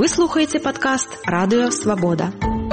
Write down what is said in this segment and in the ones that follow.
слухаеце падкаст «Радыё Свабода».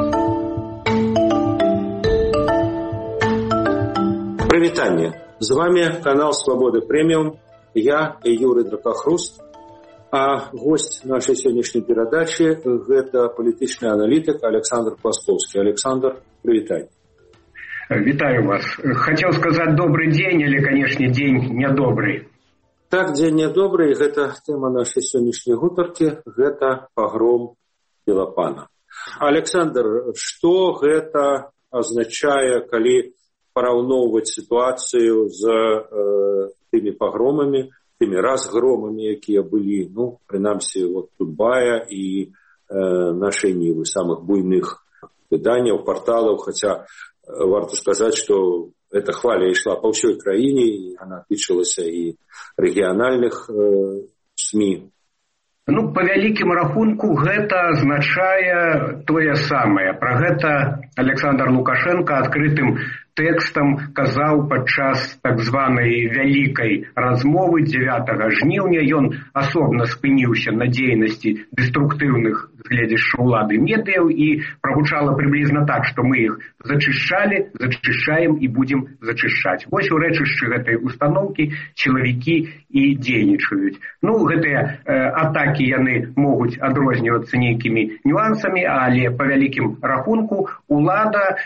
Прывітанне! З вами канал «Свобода Премиум». Я Юрий Дракохруст. А гость нашей сегодняшней передачи – это политичный аналитик Александр Пластовский. Александр, привитание. Витаю вас. Хотел сказать добрый день, или, конечно, день недобрый. Так, дзень нядобры, гэта тэма нашай сённяшняй гутаркі, гэта пагром Белапана. Александр, што гэта азначае, калі параўноўваць сітуацыю з тымі пагромамі, тымі разгромамі, якія былі, прынамсі, Тутбая і нашай Нівы, самых буйных выданняў, парталаў, хаця варта сказаць, што эта хваля ішла по всей краіне, и она тычылася и региональных СМИ. По вялікім рахунку, гэта азначае тое самае. Пра гэта Александр Лукашенко адкрытым тэкстам казаў падчас так званай вялікай размовы 9 жніўня. Ён асобна спыніўся на дзейнасці дэструктыўных гледзяшча ўлады медыяў і прагучала прыблізна так, што мы іх зачышчалі, зачышчаем і будзем зачышчаць. Вось у рэчышчы гэтай устаноўкі сілавікі і дзейнічаюць. Гэтыя атакі яны могуць адрознівацца нейкімі нюансамі, але па вялікім рахунку улада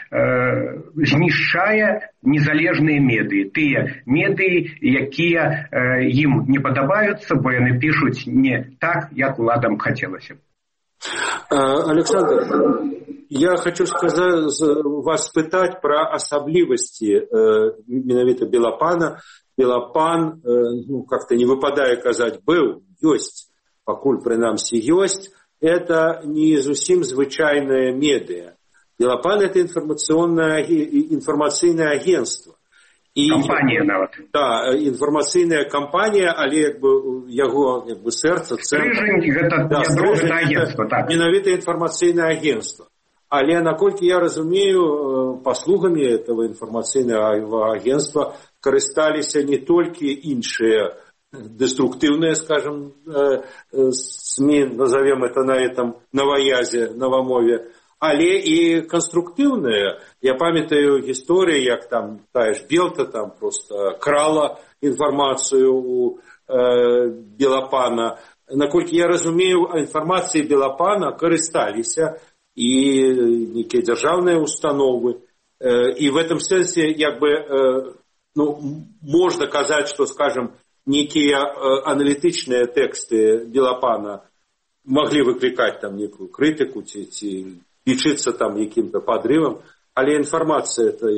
знішчае незалежныя медыі. Тыя медыі, якія ім не падабаюцца, бо яны пішуць не так, як уладам хацелася. Александр, я хочу вас спытаць про асаблівасці менавіта Белапана. Белапан, как-то не выпадае казаць, быў, ёсць, пакуль прынамсі ёсць, это не зусім звычайная медыа. Белапан — это информационное агентство. Компания нават. Да, информационная компания, але яго сэрца, стрыжань, гэта агентство, так. Менавіта информационное агентство. Але, наколькі я разумею, паслугамі этого информационного агентства карысталіся не толькі іншыя деструктивные, скажем, СМИ, назовем это на этом новоязе, новомове, але і конструктивные. Я памятаю гісторыі, як там тая ж Белта там просто крала інфармацыю у Белапана. Наколькі я разумею, інфармацыяй Белапана карысталіся і некія дзяржаўныя установы. І в этом сэнсе можна казаць, што, скажем, некія аналітычныя тэксты Белапана могли выкликать там некую критику, лічыцца там якім-то подрывам, але інфармацыя это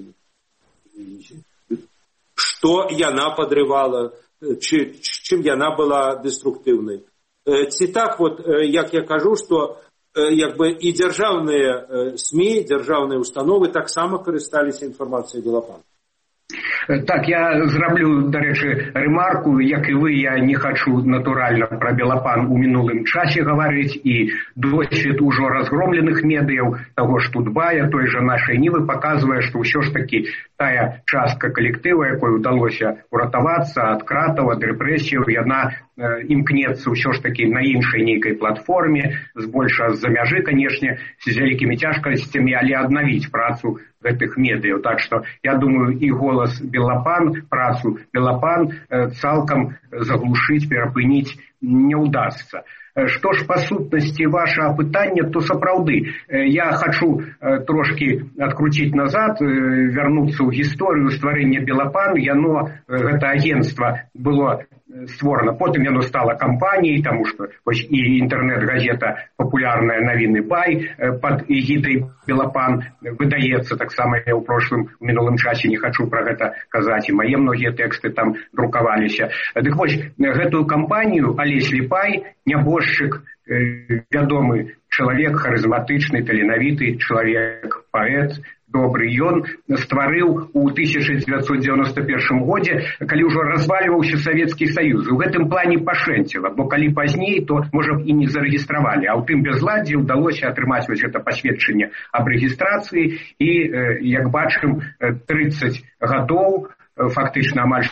што яна падрывала, чым яна была деструктыўнай. Ці так як я кажу, што і дзяржаўныя СМИ, дзяржаўныя установы таксама карысталіся інфармацыяй Белапана. Так, я зраблю, дарэчы, ремарку, як і вы, я не хочу натуральна пра Белапан у мінулым часе гаварыць, і досвед ужо разгромленых медыяў, таго ж Тутбая, той же нашай Нівы, паказвае, што ўсё ж такі тая частка калектыва, якой удалося уратавацца ад кратаў, ад рэпрэсіяў, яна імкнецца ўсё ж такі на іншай нейкай платформе, збольша з-за мяжы, канешне, з вялікімі цяжкасцямі, але аднавіць працу гэтых медыяў. Так што, я думаю, і голас Белапан, працу Белапан цалкам заглушыць, перапыніць не ўдасца. Што ж па сутнасці вашага пытання, то сапраўды. Я хачу трошкі адкруціць назад, вярнуцца ў гісторыю стварэння Белапан. Гэта агентства было створана, потым яно стала кампаніяй, таму што і інтэрнэт-газета «Папулярныя навіны Бай» пад эгідай Белапан выдаецца, таксама я ў мінулым часе не хачу пра гэта казаць, і мае многія тэксты там друкаваліся. Дык вось, гэтую кампанію Алесь Ліпай, нябожчык, вядомы чалавек, харызматычны, таленавіты чалавек, паэт, добры, ён стварыў у 1991 годзе, калі ўжо развальваўся Савецкі Саюз. У гэтым плане пашэнціла, бо калі пазней, то, можа б, і не зарэгістравалі. А ў тым безладдзі ўдалося атрымаць вось гэта пасведчанне аб рэгістрацыі і, як бачым, 30 гадоў фактычна амаль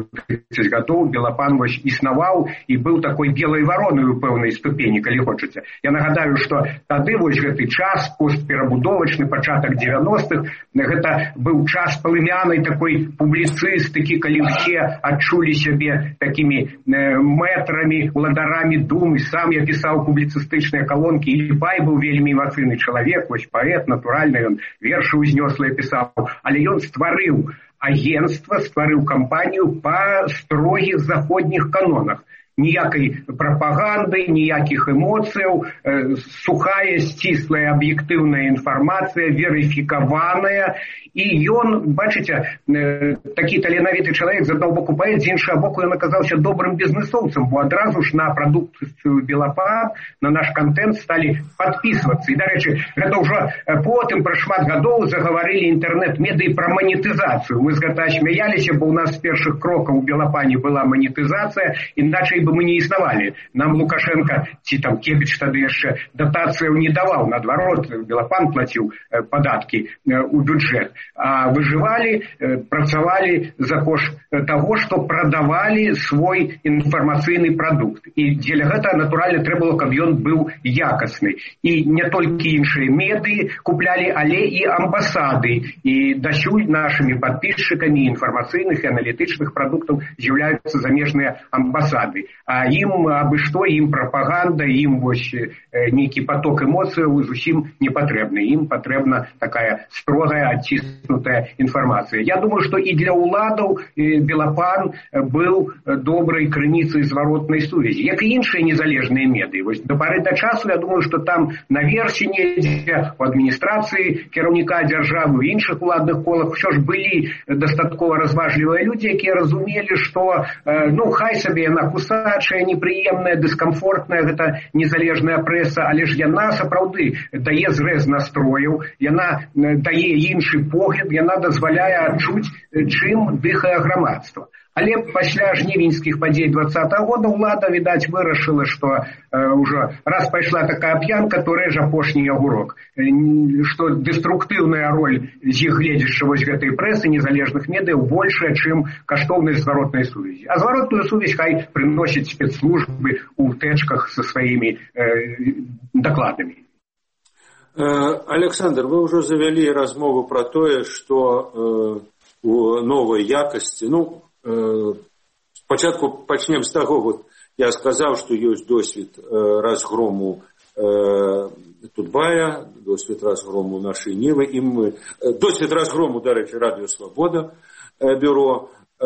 30 гадоў Белапан вось існаваў і быў такой белай варонай у пэўнай ступені, калі хочаце. Я нагадаю, што тады вось гэты час постперабудовачны, пачатак 90-х, гэта быў час палымянай такой публіцыстыкі, калі ўсе адчулі сябе такімі мэтрамі, уладарамі думы. Сам я пісаў публіцыстычныя калонкі, і Ліпай быў вельмі эмацыйны чалавек, вось паэт, натуральна, ён вершы ўзнёслыя пісаў, але ён стварыў агенцтва, стварыў кампанію па строгіх заходніх канонах. Ніякай прапаганды, ніякіх эмоцыяў, сухая, сціслая, аб'ектыўная інфармацыя, верыфікаваная. І ён, бачыце, такі таленавіты чалавек, з аднаго боку паэт, з іншага боку ён аказаўся добрым бізнесоўцам, бо адразу ж на прадукцыю Белапан, на наш контент сталі падпісвацца. І, дарэчы, гэта ўжо потым пра шмат гадоў загаварылі інтэрнэт-медыі пра манетызацыю. Мы з гэта смяяліся, бо ў нас з першых крокаў у Белапане была манетызацыя, іначай бы мы не існавалі. Нам Лукашенко, ці там Кебіч тады яшчэ датацыяў не даваў, наадварот, Белапан плаціў падаткі у бюджэт. А выжывалі, працавалі за кошт таго, што прадавалі свой інфармацыйны прадукт. І дзеля гэта, натуральна, трэба было, каб ён быў якасны. І не толькі іншыя медыі куплялі, але і амбасады. І дасюль нашымі падпісчыкамі інфармацыйных і аналітычных прадуктаў з'яўляюцца замежныя амбасады. А ім абы што, ім прапаганда, ім вось нейкі поток эмоцыяў зусім не патрэбны. Ім патрэбна такая строгая, адціснутая інфармацыя. Я думаю, што і для ўладаў Белапан быў добрай крыніцай зваротнай сувязі, як і іншыя незалежныя медыі. Вось да пары да часу, я думаю, што там наверсе недзе, у адміністрацыі кіраўніка дзяржавы, у іншых уладных колах ўсё ж былі дастаткова разважлівыя людзі, якія разумелі, што хай сабе яна кусачая, непрыемная, дыскамфортная, гэта незалежная прэса, але ж яна сапраўды дае зрэз настрояў, яна дае іншы погляд, яна дазваляе адчуць, чым дыхае грамадства. Але пасля жнівеньскіх падзей 20-го года ўлада, відаць, вырашыла, што ўжо раз пайшла такая п'янка, то рэж апошні агурок. Што дэструктыўная роль з іх гледзяча вось гэтай прэсы, незалежных медыяў, большая, чым каштоўнасць зваротнай сувязі. А зваротную сувязь хай прыносяць спецслужбы ў тэчках са сваімі дакладамі. Александр, вы ўжо завялі размову пра тое, што у новай якасці, спачатку пачнем з таго, вот я сказаў, што ёсць досвед разгрому Тутбая, досвед разгрому нашай Нівы, і мы досвед разгрому, дарэчы, Радыё Свабода бюро.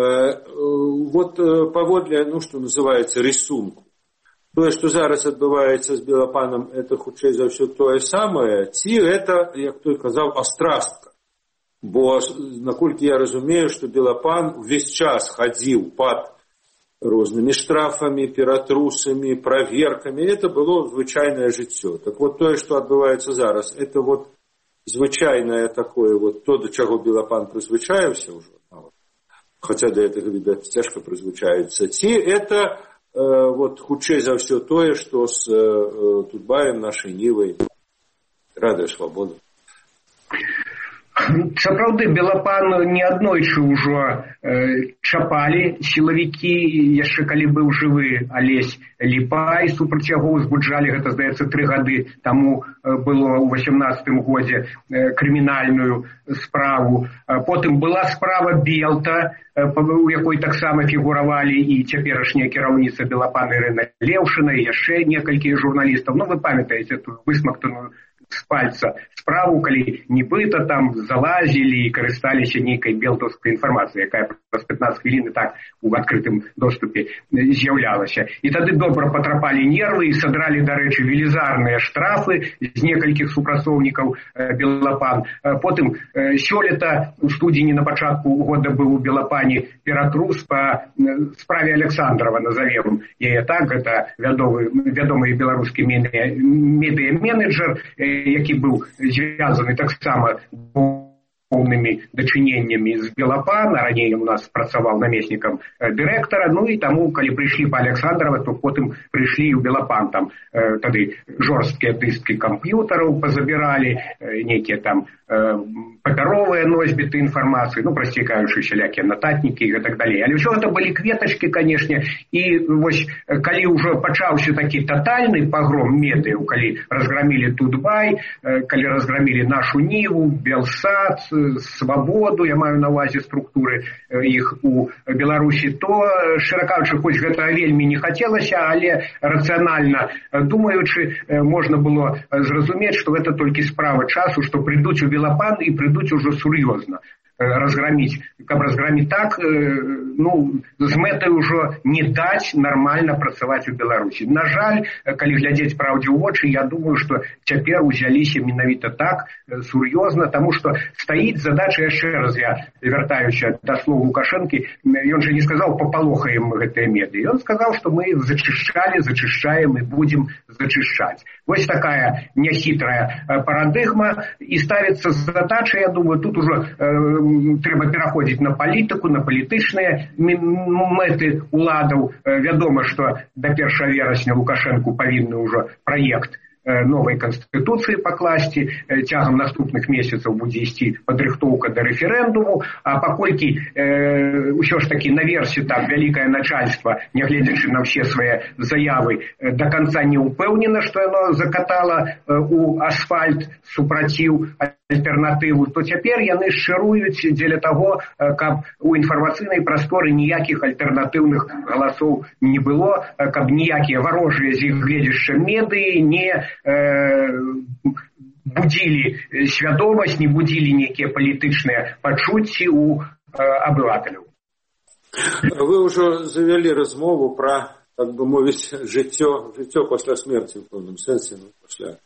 Вот паводле, што называецца, рисунку. Тое, што зараз адбываецца з Белапанам, это хутчэй за ўсё тое самае, ці гэта, як той казаў, астрастка. Бо, наколькі я разумею, што Белапан увесь час хадзіў пад рознымі штрафамі, ператрусамі, праверкамі, это было звычайнае жыццё. Так вот, тое, што адбываецца зараз, это вот звычайнае такое, вот то, да чаго Белапан прызвычаіўся ўжо, хаця да гэтага, відаць, цяжка прызвычаецца, ці это вот хутчэй за ўсё тое, што з Тутбаем, нашай Нівай, Радыё Свабода. Сапраўды, Белапан неаднойчы ўжо чапалі сілавікі, яшчэ калі быў жывы Алесь Ліпай, супраць яго ўзбуджалі, гэта, здаецца, 3 гады таму было ў 18-м годзе крымінальную справу. Потым была справа Белта, у якой таксама фігуравалі і цяперашняя кіраўніца Белапана Ірына Леўшына, і яшчэ некалькі журналістаў. Вы памятаеце ту высмактаную з пальца справу, калі нібыта там залазілі і карысталіся нейкай белтаўскай інфармацыяй, якая праз 15 хвілін і так у адкрытым доступе з'яўлялася. І тады добра патрапалі нервы і садралі, дарэчы, велізарныя штрафы з некалькіх супрацоўнікаў Белапан. Потым сёлета у студзені на пачатку года быў у Белапане ператрус па справе Александрова, назовем яе так, гэта вядомы беларускі медыа-менеджер, які быў звязаны таксама поўнымі дачыненнямі з Белапана, раней у нас працаваў намеснікам дырэктара, і таму, калі прыйшлі па Александрова, то потым прыйшлі ў Белапан, там тады жорсткія дыскі камп'ютараў пазабіралі, нейкія там папяровыя носьбіты інфармацыі, прасцей кажучы, усялякія нататнікі і так далей. Але ўсё гэта былі кветачкі, канешне, і вось калі ўжо пачаўся такі татальны пагром медыяў, калі разграмілі Тутбай, калі разграмілі нашу Ніву, Белсат, Свабоду, я маю на ўвазе структуры іх у Беларусі, то, шчыра кажучы, хоць гэта вельмі не хацелася, але рацыянальна думаючы, можна было зразумець, што гэта толькі справа часу, што прыйдуць у Белапан і прыйдуць ужо сур'ёзна разграміць, каб разграміць так, з мэтай ужо не даць нармальна працаваць у Беларусі. На жаль, калі глядзець праўдзе ў вочы, я думаю, што цяпер узяліся менавіта так сур'ёзна, таму што стаіць задача, яшчэ раз я вяртаюся да слова Лукашэнкі, ён жа не сказаў, папалохаем мы гэтыя медыі. Ён сказаў, што мы зачышчалі, зачышчаем і будзем зачышчаць. Вось такая няхітрая парадыгма, і ставіцца задача, я думаю, тут ужо трэба пераходзіць на палітыку, на палітычныя мэты уладаў. Вядома, што да 1 верасня Лукашэнку павінны ўжо праект новай канстытуцыі пакласці, цягам наступных месяцаў будзе ісці падрыхтоўка да рэферэндуму, а паколькі ўсё ж такі наверсе там вялікае начальства, нягледзячы на ўсе свае заявы, да канца не ўпэўнена, што яно закатала у асфальт супраціў альтэрнатыву, то цяпер яны шчыруюць дзеля таго, каб у інфармацыйнай прасторы ніякіх альтэрнатыўных галасоў не было, каб ніякія варожыя з іх гледзяшча медыі не будзілі свядомасць, не будзілі нейкія палітычныя пачуцці ў абывателяў. Вы ўжо завялі размову пра, так бы мовіць, жыццё пасля смерці ў пэўным сэнсе, пасля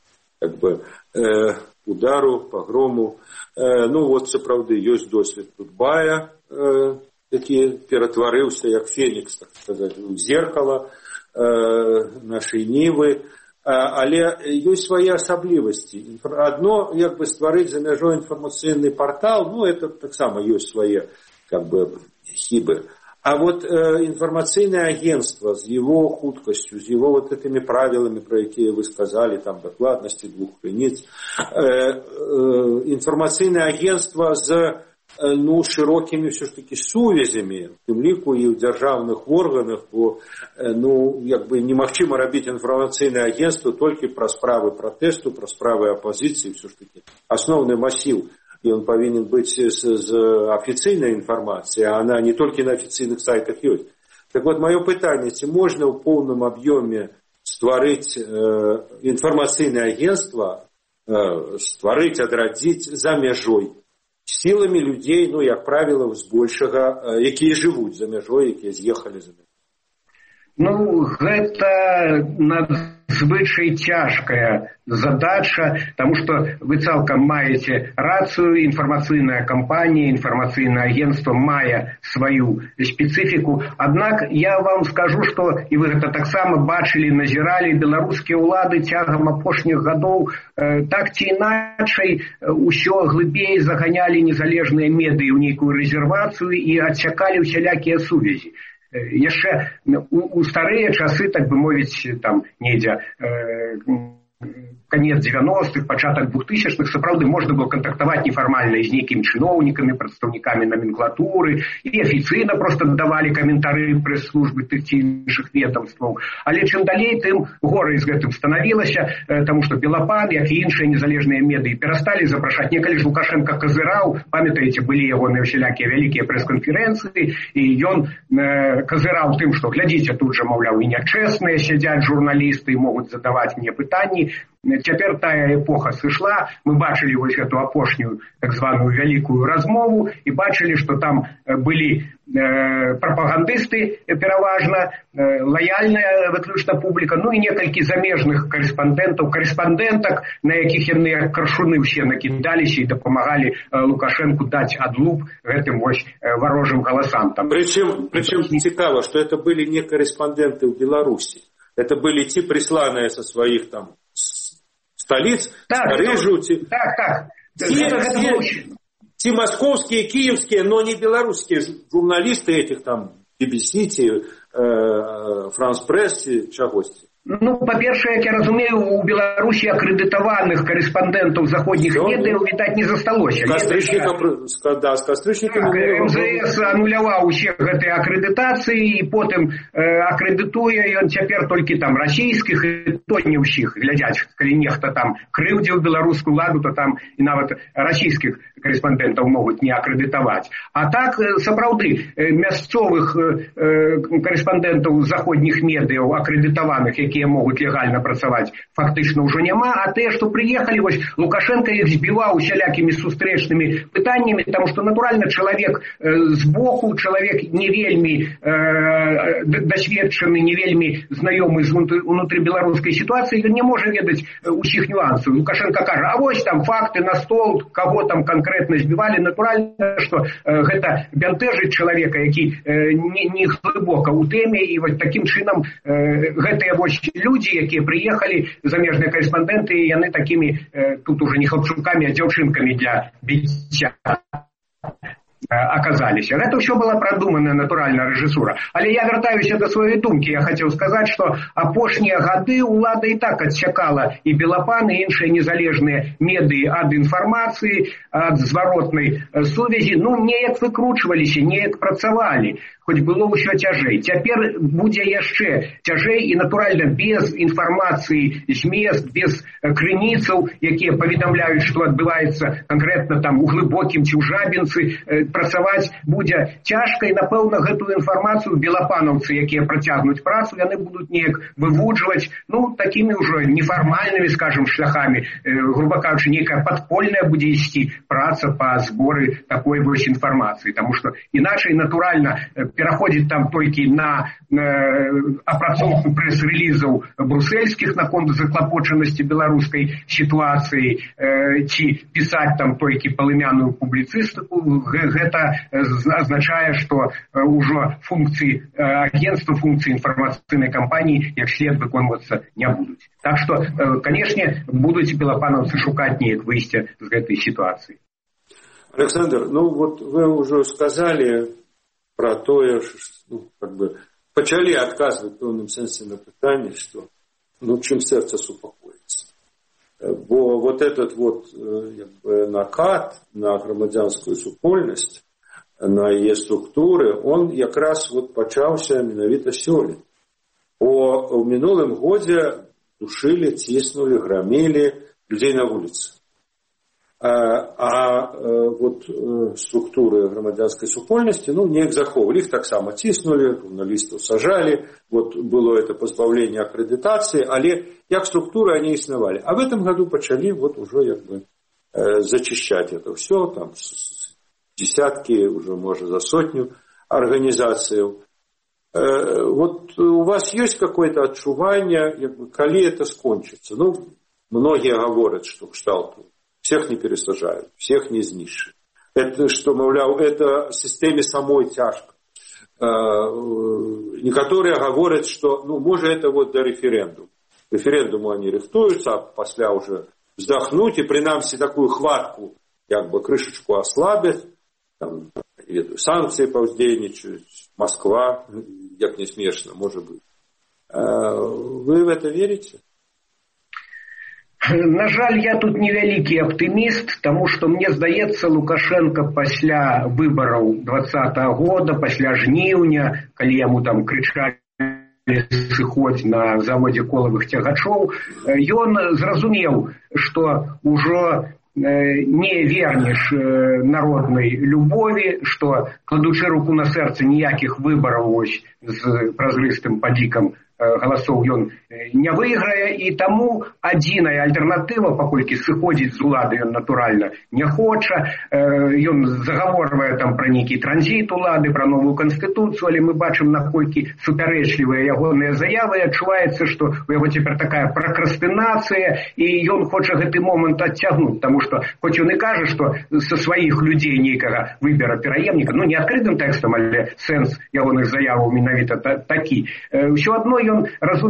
удару, пагрому. Сапраўды, ёсць досвед Тутбая, які ператварыўся, як фенікс, так сказаць, у зеркала нашай Нівы. Але ёсць свае асаблівасці. Адно, стварыць за мяжой інфармацыйны партал, это таксама ёсць свае, хібы. А вот информационное агентство с его хуткостью, с его вот этими правилами, про которые вы сказали, там, докладности 2 крыніц, информационное агентство с широкими все ж таки сувязями, тым ліку і ў дзяржаўных органах, бо немагчыма рабіць інфармацыйнае агентство толькі пра справы пратэсту, пра справы апозіцыі, все ж таки асноўны масіў, і он повинен быть с официальной информацией, а она не только на официальных сайтах есть. Так вот, мое пытание, ці можно в полном объеме створить информационное агентство, створить, адрадзіць за мяжой, силами людей, как правило, збольшага, якія живут за мяжой, якія з'ехали за мяжой. Гэта надзвычай цяжкая задача, потому что вы цалкам маете рацию, информационная кампания, информационное агентство мае свою специфику. Однако я вам скажу, что, и вы это так само бачили, назирали, белорусские улады цягам апошніх гадоў так ці іначай усё глыбей заганялі незалежныя медыі ў нейкую рэзервацыю і адсякалі ўсялякія сувязі. Яшчэ у старыя часы, так бы мовіць, там недзе конец 90-х, пачатак 2000-х, сапраўды можна было кантактаваць нефармальна з нейкімі чыноўнікамі, прадстаўнікамі номенклатуры, і афіцыйна проста давалі каментары прэс-службы тых ці іншых ведомстваў. Але чым далей, тым горай з гэтым станавілася, таму што Белапан, як і іншыя незалежныя медыі, перасталі запрашаць. Некалі ж Лукашенко казыраў, памятаеце, былі ягоныя ўсялякія вялікія прэс-канферэнцыі, і ён казыраў тым, што глядзіце, тут жа, маўляў, і нячэсныя сядзяць журналісты і могуць задаваць мне пытанні. Цяпер тая эпоха сышла, мы бачылі вось эту апошнюю так званую вялікую размову і бачылі, што там былі прапагандысты пераважна, лаяльная выключна публіка, і некалькі замежных карэспандэнтак, на якіх яны як каршуны ўсе накідаліся і дапамагалі Лукашенку даць адлуп гэтым вось варожым галасам. Причем цікаво, что это были не корреспонденты в Беларуси, это были те присланные со своих там столиц, те московские, киевские, но не белорусские журналисты этих там BBC, France Press, чагосьці. Ну, па-першае, як я разумею, у Беларусі акрэдытаваных карэспандэнтаў заходніх медыяў, відаць, не засталося. З кастрычніка МЗС ануляваў усе гэтыя акрэдытацыі, і потым акрэдытуе ён цяпер толькі там расійскіх, і то не ўсіх глядзяць. Калі нехта там крыўдзіў беларускую ладу, то там і нават расійскіх карэспандэнтаў могуць не акрэдытаваць. А так, сапраўды, мясцовых карэспандэнтаў заходніх медыяў акрэдытаваных, якія могуць легальна працаваць, фактычна ўжо няма, а тыя, што прыехалі, вось Лукашенко іх збіваў усялякімі сустрэчнымі пытаннямі, таму што, натуральна, чалавек збоку, чалавек не вельмі дасведчаны, не вельмі знаёмы з унутрыбеларускай сітуацыі, ён не можа ведаць усіх нюансаў. Лукашенко кажа, а вось там факты на стол, каго там конкретно збівалі, натуральна, што гэта бянтэжыць чалавека, які не глыбока ў тэме, і вось такім чынам гэтыя вось людзі, якія прыехалі, замежныя карэспандэнты, яны такімі тут уже не хлапчукамі, а дзяўчынкамі для біцця оказаліся. Гэта ўсё была прадуманая натуральная рэжысура. Але я вяртаюся да сваёй думкі. Я хацеў сказаць, што апошнія гады ўлада і так адсякала і Белапан, і іншыя незалежныя медыі ад інфармацыі, ад зваротнай сувязі. Ну, неяк выкручваліся, неяк працавалі. Хоць было ўсё цяжэй. Цяпер будзе яшчэ цяжэй, і, натуральна, без інфармацыі з мест, без крыніцаў, якія паведамляюць, што адбываецца канкрэтна там у Глыбокім ці ў Жабінцы, працаваць будзе цяжка, і, напэўна, гэтую інфармацыю белапанаўцы, якія працягнуць працу, яны будуць неяк вывуджваць, ну, такімі ўжо нефармальнымі, скажем, шляхамі. Груба кажучы, нейкая падпольная будзе ісці праца па зборы такой вось інфармацыі, таму што іначай, натуральна, пераходзіць там толькі на апрацоўку прэс-рэлізаў брусельскіх наконт заклапочанасці беларускай сітуацыі, ці пісаць там толькі палымяную публіцыстыку. Гэта азначае, што ўжо функцыі агенцтва, функцыі інфармацыйнай кампаніі як след выконвацца не будуць. Так што, канешне, будуць белапанаўцы шукаць неяк выйсця з гэтай сітуацыі. Александр, ну вот вы уже сказали про тое, ну, как бы пачалі адказваць в пэўным сэнсе на пытанне, што ну, чым сэрца супакоіцца. Бо вот этот вот як бы, накат на грамадзянскую супольнасць, на яе структуры, он якраз вот пачаўся менавіта сёлета. У мінулым годзе душылі, ціснулі, грамілі людзей на вуліцы. Вот структуры грамадзянскай супольнасці, ну, неяк захоўвалі, іх таксама ціснулі, журналістаў сажалі, вот было это позбавление аккредитации, але як структуры они існавалі. А в этом году пачалі вот уже як бы зачищать это все, там десятки, уже может за сотню организаций. Вот у вас есть какое-то отчувание, як бы, коли это скончится? Ну, многие говорят, что кшталту всех не пересажают, всех не знищат. Это, что, мовляв, это системе самой тяжко. Некоторые говорят, что, ну, может, это вот до референдума. Референдуму они рихтуются, а после уже вздохнуть и принамсі такую хватку, как бы крышечку ослабят, там, санкции повздейничают, Москва, как не смешно, может быть. Вы в это верите? На жаль, я тут невялікі аптыміст, таму што мне здаецца, Лукашенко пасля выбараў 2020 года, пасля жніўня, калі яму там крычалі сыходзь на заводзе колавых цягачоў, ён зразумеў, што ўжо не вернеш народнай любові, што, кладучы руку на сэрца, ніякіх выбараў ось з празрыстым падзікам галасоў ён не выйграе, і таму адзіная альтэрнатыва, паколькі сыходзіць з улады ён натуральна не хоча, ён загаворвае там пра нейкі транзіт улады, пра новую канстытуцыю, але мы бачым, наколькі супярэчлівыя ягоныя заявы, адчуваецца, што у яго цяпер такая пракрастынацыя, і ён хоча гэты момант адцягнуць, таму што хоць ён і кажа, што са сваіх людзей нейкага выбера пераемніка, ну не адкрытым тэкстам, але сэнс ягоных заяваў менавіта такі. Усё адно ён разумее, што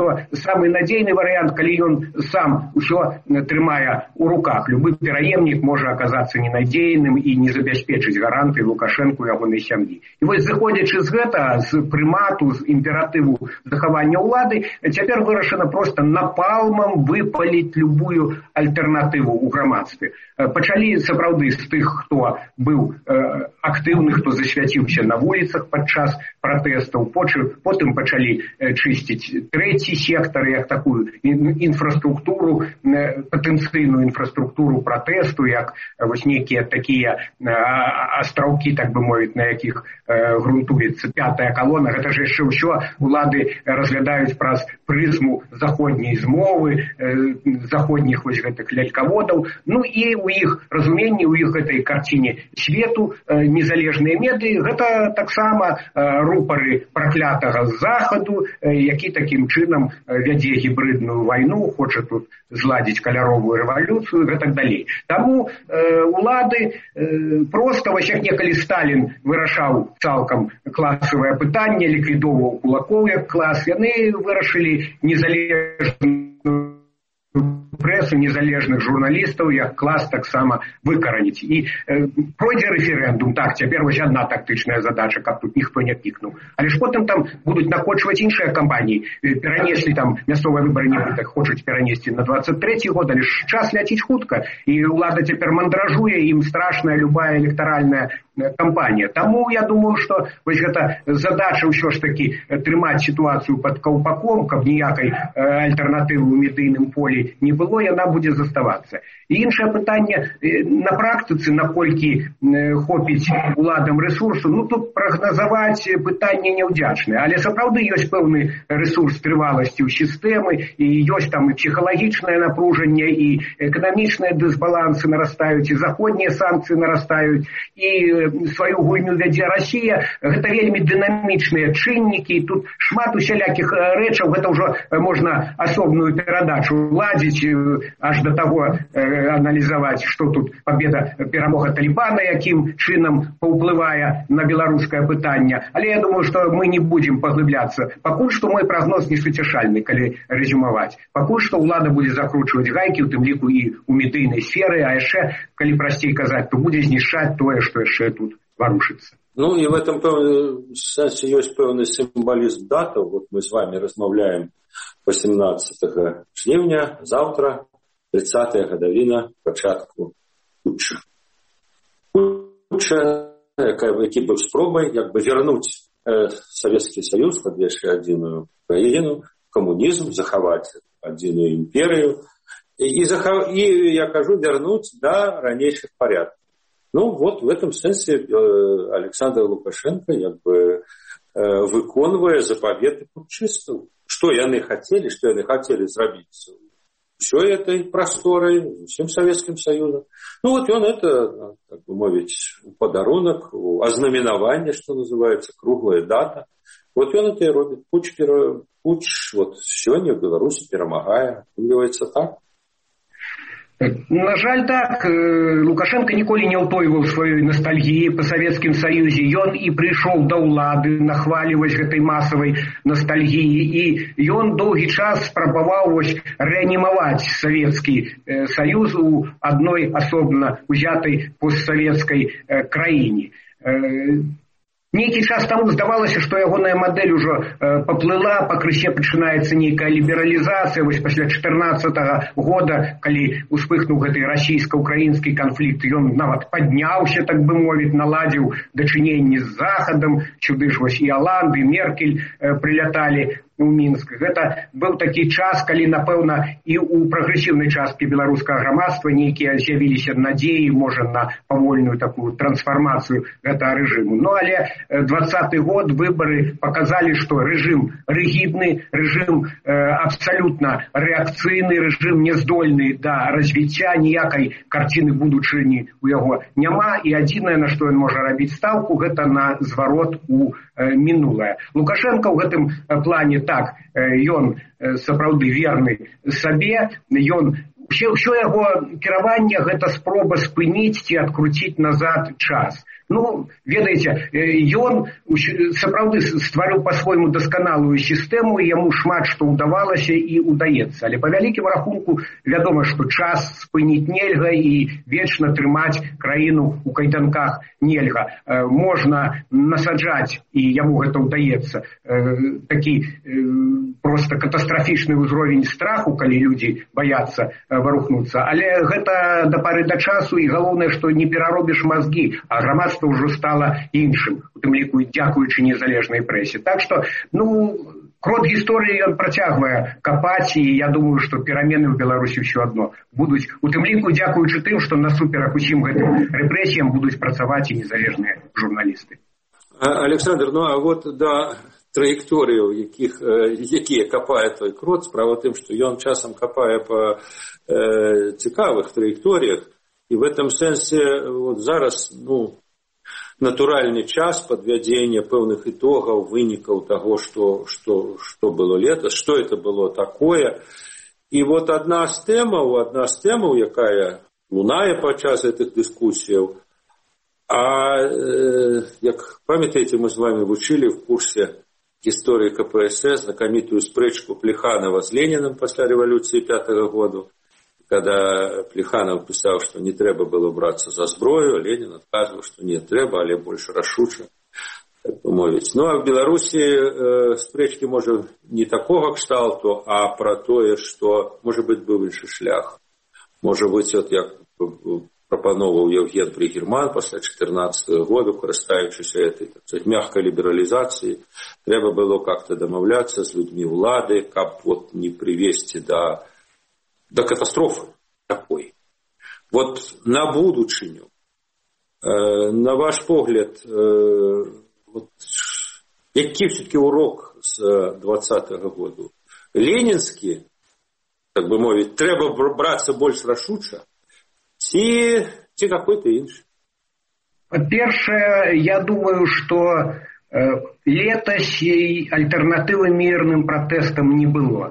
што самы надзейны варыянт, калі ён сам усё трымае ў руках. Любы пераемнік можа аказацца ненадзейным і не забяспечыць гаранты Лукашэнку і ягонай сям'і. І вось зыходзячы з гэта, з прымату, з імператыву захавання ўлады, цяпер вырашана проста напалмам выпаліць любую альтэрнатыву ў грамадстве. Пачалі сапраўды з тых, хто быў актыўны, хто засвяціўся на вуліцах падчас пратэстаў, потым пачалі чысціць трэці сектар, як такую інфраструктуру, патэнцыйную інфраструктуру пратэсту, як вось нейкія такія астраўкі, так бы мовіць, на якіх грунтуецца пятая калона. Гэта ж яшчэ ўсё улады разглядаюць праз прызму заходняй змовы, заходніх вось гэтых лялькаводаў. Ну і у іх разуменні, у іх гэтай карціне свету незалежныя медыі гэта таксама рупары праклятага захаду, які такім чынам вядзе гібридную вайну, хоча тут зладзіць каляровую рэвалюцыю і так далей. Таму улады проста, вось як некалі Сталін вырашаў цалкам класавае пытанне, ліквідоўваў кулакоў як клас, яны вырашылі незалежную прэсу, незалежных журналістаў як клас таксама выкараніць. І пройдзе рэферэндум, так, цяпер вось адна тактычная задача, каб тут ніхто не пікнуў. Але ж потым там будуць накочваць іншыя кампаніі. Перанеслі там мясцовыя выбары, не так хочуць перанесці на 23 год, але ж час ляціць хутка. І ўлада цяпер мандражуе, ім страшная любая электаральная кампанія. Таму я думаю, што вось гэта задача ўсё ж такі трымаць сітуацыю пад каўпаком, каб ніякай альтэрнатывы ў медыйным полі не было, яна будзе заставацца. І іншае пытанне на практыцы, наколькі хопіць уладам рэсурсу, ну тут прагназаваць пытанне няўдзячнае, але сапраўды ёсць пэўны рэсурс трываласці ў сістэмы, і ёсць там і псіхалагічнае напружанне, і эканамічныя дысбалансы нарастаюць, і заходнія санкцыі нарастаюць, і сваю гульню вядзе Расія. Гэта вельмі дынамічныя чыннікі, тут шмат усялякіх рэчаў, гэта ўжо можна асобную перадачу ладзіць, аж да таго аналізаваць, што тут победа, перамога Талібана, якім чынам паўплывае на беларускае пытанне. Але я думаю, што мы не будзем паглыбляцца. Пакуль што мой прагноз несуцяшальны, калі рэзюмаваць. Пакуль што ўлада будзе закручваць гайкі, у тым ліку і ў медыйнай сферы, а яшчэ, калі прасцей казаць, то будзе знішчаць тое, што яшчэ тут варушыцца. Ну и в этом сенсе есть певный символизм даты. Вот мы с вами размовляем 18 жнівня, завтра 30-я годовина початку путча. Путча, який був спробою вернуть Советский Союз, подвешивший одиную країну, коммунизм, заховать одиную империю и я кажу, вернуть до ранейших порядков. Ну вот в этом сенсе Александр Лукашенко выконвае заповеты путчистов. Что яны хотели зрабіць всей этой просторой, всем Советским Союзом. Ну вот он это, так бы мовить, подарунок, ознаменование, что называется, круглая дата. Вот он это и робит. Путч вот сёння в Беларуси перамагае. Вываецца так. На жаль, так, Лукашенко ніколі не ўтойваў сваёй ностальгіі па Савецкім Саюзе. Ён і прыйшоў да ўлады нахваліваць гэтай масавай ностальгіі, і ён доўгі час спрабаваў рэанімаваць Савецкі Саюз у адной асобна узятай постсавецкай краіне. Нейкі час таму здавалася, што ягоная мадэль ужо паплыла, пакрысе пачынаецца нейкая лібералізацыя. Вось пасля 14 года, калі успыхнуў гэты расійска-украінскі канфлікт, ён нават падняўся, так бы мовіць, наладзіў дачыненні з Захадам, сюды ж вось і Аланд, і Меркель прыляталі у Мінск. Гэта быў такі час, калі, напэўна, і ў прагрэсіўнай часткі беларускага грамадства нейкія з'явіліся надзеі, можа, на павольную такую трансфармацыю гэтага рэжыму. Ну, але 20-й год выбары показалі, што рэжым рыгідны, рэжым абсалютна рэакцыйны, рэжым няздольны да развіцця, ніякай карціны будучыні у яго няма, і адзінае, на што ён можа рабіць стаўку, гэта на зварот у мінулае. Лукашенко ў гэтым плане так, ён сапраўды верны сабе, ён ўсё яго кіраванне гэта спроба спыніць ці адкруціць назад час. Ну, ведаеце, ён сапраўды стварыў па-свойму дасканалую сістэму, яму шмат што ўдавалася і ўдаецца. Але па вялікім рахунку вядома, што час спыніць нельга і вечна трымаць краіну ў кайданках нельга. Можна насаджаць, і яму гэта ўдаецца, такі проста катастрафічны ўзровень страху, калі людзі баяцца варухнуцца. Але гэта да пары да часу, і галоўнае, што не пераробіш мазгі, а грамадства ўжо стала іншым, у тым ліку дзякуючы незалежнай прэсе. Так што, крот гісторыі ён працягвае капаць, і я думаю, што перамены ў Беларусі ўсё адно будуць, у тым ліку дзякуючы тым, што насуперак усім гэтым рэпрэсіям будуць працаваць і незалежныя журналісты. Александр, а вот да траекторыяў, якія капае той крот, справа тым, што ён часам капае па цікавых траекторіях, і в этом сэнсе вот зараз, натуральны час падвядзення пэўных ітогаў, вынікаў таго, што было летась, што это было такое. І вот адна з тэмаў, якая лунае падчас гэтых дыскусіяў, як памятаеце, мы з вами вучылі в курсе гісторыі КПСС знакамітую спрэчку Плеханова з Леніным пасля рэвалюцыі 5-го году, когда Плеханов писал, что не треба было браться за зброю, а Ленин отказывал, что не треба, але больше рашуча, так бы мовить. А в Беларуси спрэчки, может, не такого кшталту, а про то, что, может быть, был інший шлях. Может быть, вот як прапановаў Евген Пригерман пасля 14-го года, карыстаючыся этой, так сказать, мягкой либерализацией, треба было как-то домовляться с людьми улады, каб вот не привести до катастрофы такой. Вот на будучыню, на ваш погляд, які все-таки урок з 20-го году? Ленінскі, так бы мовіць, трэба брацца больш рашуча, ці какой-то іншы? Па-першае, я думаю, што летась альтэрнатывы мірным пратэстам не было.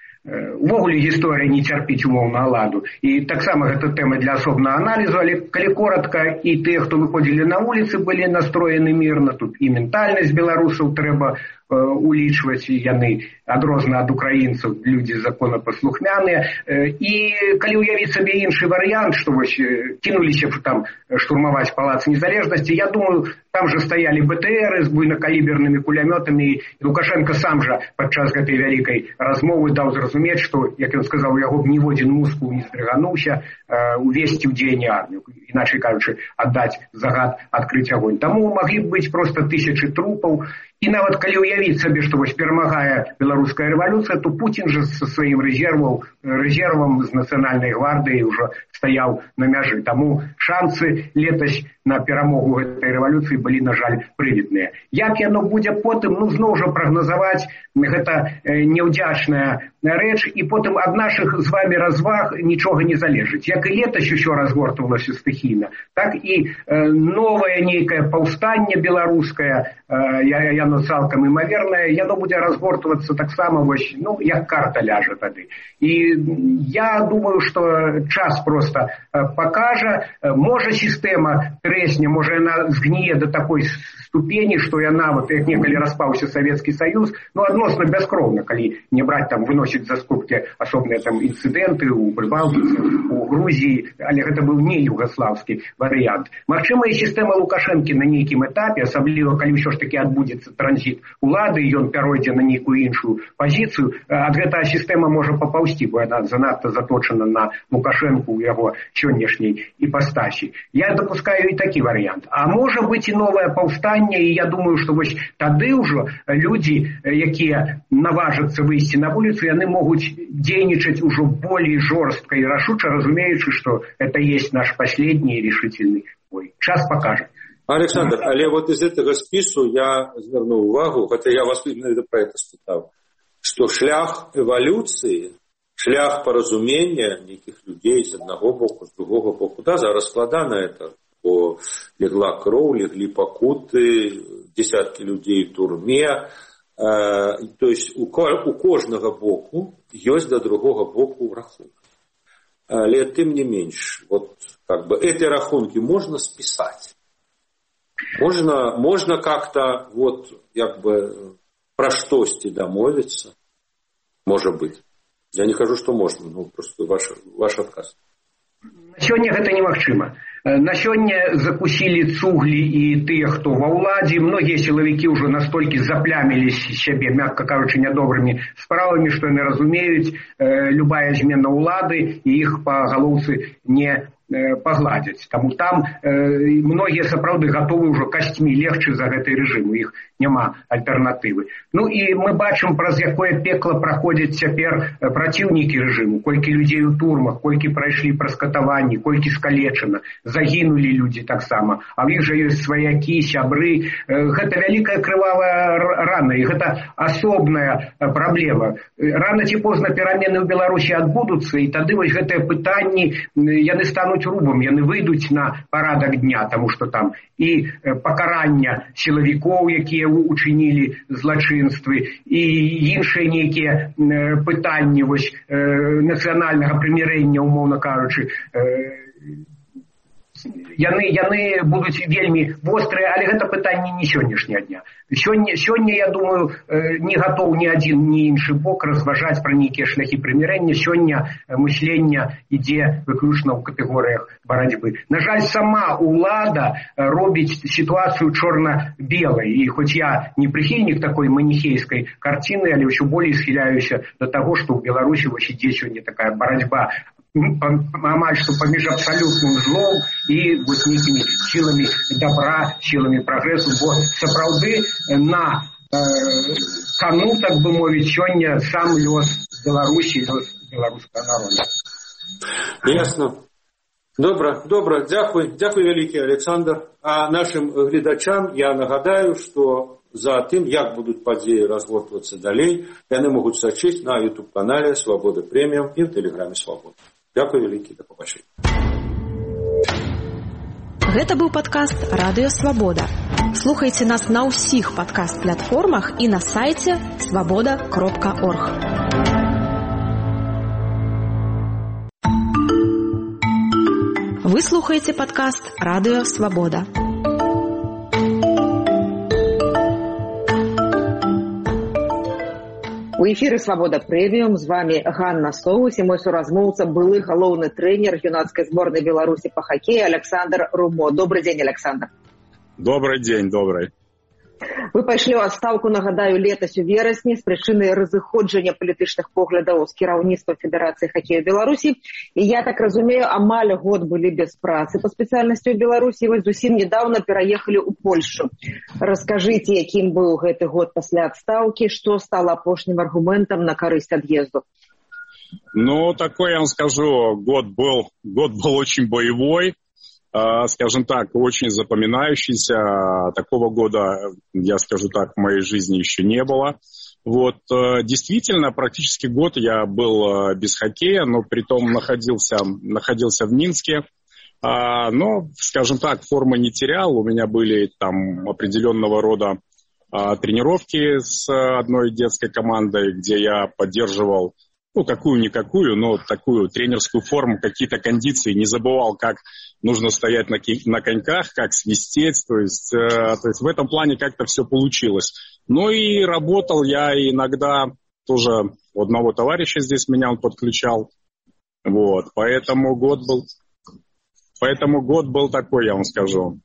Увогуле гісторыя не цярпіць умоўна ладу. І таксама гэта тэма для асобнага аналізу, але калі коратка, і тыя, хто выходзілі на вуліцы, былі настроены мірна. Тут і ментальнасць беларусаў трэба улічваць, яны адрозна ад украінцаў, людзі законапаслухмяныя. І калі ўявіць сабе іншы варыянт, што вось кінуліся там штурмаваць палац незалежнасці, я думаю, там же стаялі БТРы з буйнакалібернымі кулямётамі, і Лукашенко сам жа падчас гэтай вялікай размовы даў зразумець, што, як ён сказаў, у яго б ніводзін мускул не здрыгануўся увесці ў дзеянне армію, іначай кажучы, аддаць загад адкрыць агонь. Таму маглі б быць проста тысячы трупаў. І нават калі ўявіць сабе, што вось перамагае беларуская рэвалюцыя, то Пуцін жа са сваім рэзервам з нацыянальнай гвардыі ўжо стаяў на мяжы. Таму шансы летась на перамогу гэтай рэвалюцыі былі, на жаль, прывідныя. Як яно будзе потым, зноў жа прагназаваць, гэта няўдзячная рэч, і потым ад нашых з вами разваг нічога не залежыць. Як і летась усё разгортвалася стыхійна, так і новае нейкае паўстанне беларускае, яно цалкам імавернае, яно будзе разгортвацца таксама вось, як карта ляжа тады. І я думаю, што час проста пакажа, можа сістэма трэсне, можа яна згніе да такой ступені, што яна, вот як некалі распаўся Савецкі Саюз, адносна бяскроўна, калі не браць там, выносіць за скобкі асобныя там інцыдэнты ў Прыбалтыцы, у Грузіі, але гэта быў не югаслаўскі варыянт. Магчыма, і сістэма Лукашэнкі на нейкім этапе, асабліва калі ўсё ж такі адбудзецца транзіт улады, ён пяройдзе на нейкую іншую пазіцыю, ад гэтая сістэма можа папаўсці, бо яна занадта заточана на Лукашэнку ў яго сённяшняй іпастасі. Я дапускаю і такі варыянт. А можа быць і новае паўстанне, і я думаю, што вось тады ўжо людзі, якія наважацца выйсці на вуліцу, яны могуць дзейнічаць ужо болей жорстка і рашуча, разумеючы, што это есть наш последний решительный бой. Час покажет. Александр, але вот из этого спису я звернуў увагу, хотя я вас именно про это спытаў, что шлях эволюции, шлях поразумения неких людей з одного боку, з другого боку, зараз складана это, бо легла кроў, легли пакуты, десятки людей в турме. То есть у кожнага боку ёсць до другого боку рахунок. Але тым не менш, вот как бы эти рахунки можно списать. Можно как-то вот як бы про штосьці дамовіцца, можа быць. Я не кажу, што можна, ну просто ваш адказ. Сёння гэта немагчыма. На сёння закусілі цуглі і тыя, хто ва ўладзе. Многія сілавікі ўжо настолькі заплямілі сябе, мякка кажучы, нядобрымі справамі, што яны разумеюць, любая змена ўлады і іх па галоўцы не пагладзяць. Таму там многія сапраўды гатовы ўжо касцьмі легчы за гэты рэжым, у іх няма альтэрнатывы. Ну і мы бачым, праз якое пекла праходзяць цяпер праціўнікі рэжыму, колькі людзей у турмах, колькі прайшлі праз катаванні, колькі скалечана, загінулі людзі таксама, а ў іх жа ёсць сваякі, сябры. Гэта вялікая крывавая рана, і гэта асобная праблема. Рана ці позна перамены ў Беларусі адбудуцца, і тады вось гэтыя пытанні, яны стануць рубам, яны выйдуць на парадак дня, таму што там і пакарання сілавікоў, якія учынілі злачынствы, і іншыя нейкія пытанні вось нацыянальнага прымірэння, умоўна кажучы, яны будуць вельмі вострыя, але гэта пытанне не сённяшняга дня. Сёння, я думаю, не гатоў ні адзін, ні іншы бок разважаць пра нейкія шляхі прымірэння. Сёння мысленне ідзе выключна ў катэгорыях барацьбы. На жаль, сама ўлада робіць сітуацыю чорна-белай. І хоць я не прыхільнік такой маніхейскай карціны, але ўсё болей схіляюся да таго, што ў Беларусі вось ідзе сёння такая барацьба амаль што паміж абсалютным злом і вось нейкімі сіламі добра, сіламі прагрэсу, бо сапраўды на кану, так бы мовіць, сёння сам лёс Беларусі, лёс беларускага народа. Ясно. Добра. Дзякуй вялікі, Александр. А нашим гледачам я нагадаю, што за тым, як будуць падзеі разгортвацца далей, яны могуць сачыць на YouTube-канале «Свабода Прэміум» і ў тэлеграме «Свабода». Дзякуй вялікі, да пабачэння. Гэта быў падкаст «Радыё Свабода». Слухайце нас на ўсіх падкаст-платформах і на сайце свабода.орг. Вы слухаеце падкаст «Радыё Свабода». У эфіры «Свабода Прэміум» з вами Ганна Соус і мой суразмоўца, былы галоўны трэнер юнацкай зборнай Беларусі па хакеі Александр Румо. Добрый дзень, Александр. Добрый дзень, добрый. Вы пайшлі ў адстаўку, нагадаю, летась у верасні з прычыны разыходжання палітычных поглядаў з кіраўніцтва Федэрацыі хакею Беларусі. І я так разумею, амаль год былі без працы па спецыяльнасці ў Беларусі, і вось зусім недаўна пераехалі ў Польшу. Раскажыце, якім быў гэты год пасля адстаўкі, што стала апошнім аргументам на карысць ад'езду? Ну, такой я вам скажу, год был очень боевой. Скажем так, очень запоминающийся. Такого года, я скажу так, в моей жизни еще не было. Вот, действительно, практически год я был без хоккея, но притом находился в Минске. Но, скажем так, формы не терял. У меня были там определенного рода тренировки с одной детской командой, где я поддерживал, ну, какую-никакую, но такую тренерскую форму, какие-то кондиции, не забывал, как нужно стоять на коньках, как свистеть, то есть в этом плане как-то все получилось. Ну и работал я иногда тоже у одного товарища здесь, меня он подключал, вот, поэтому год был такой, я вам скажу,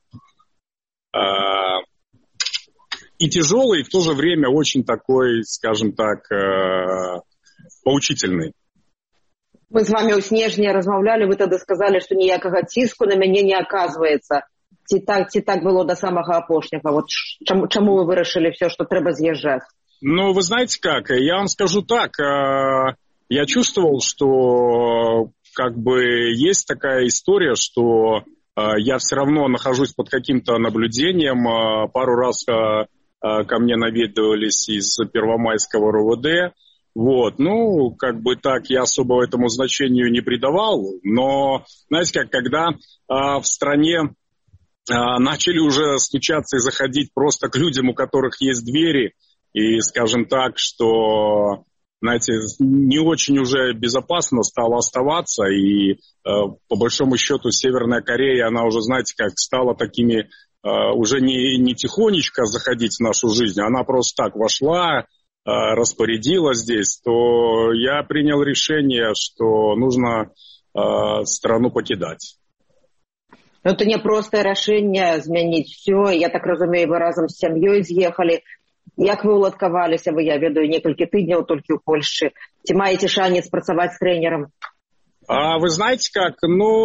и тяжелый, и в то же время очень такой, скажем так, поучительный. Мы з вами ў снежні размаўлялі, вы тады сказалі, што ніякага ціску на мяне не аказваецца. Ці так было до самага апошняга? Вот чаму вы вырашылі все, что трэба з'язджаць? Ну, вы знаете как, я вам скажу так, я чувствовал, что как бы есть такая история, что я все равно нахожусь под каким-то наблюдением. Пару раз ко мне наведывались из Первомайского РОВД. Вот, ну, как бы так, я особо этому значению не придавал, но, знаете как, когда в стране начали уже стучаться и заходить просто к людям, у которых есть двери, и, скажем так, что, знаете, не очень уже безопасно стало оставаться, и по большому счету Северная Корея, она уже, знаете, как стала такими уже не тихонечко заходить в нашу жизнь, она просто так вошла, распорядилась здесь, то я принял решение, что нужно страну покидать. Это не простое рашэнне змяніць все. Я так разумею, вы разам з сям'ёй з'ехалі. Як вы уладкаваліся? Вы, я ведаю, некалькі тыдняў толькі ў Польшчы. Ці маеце шанец працаваць з тренером? Вы знаете как?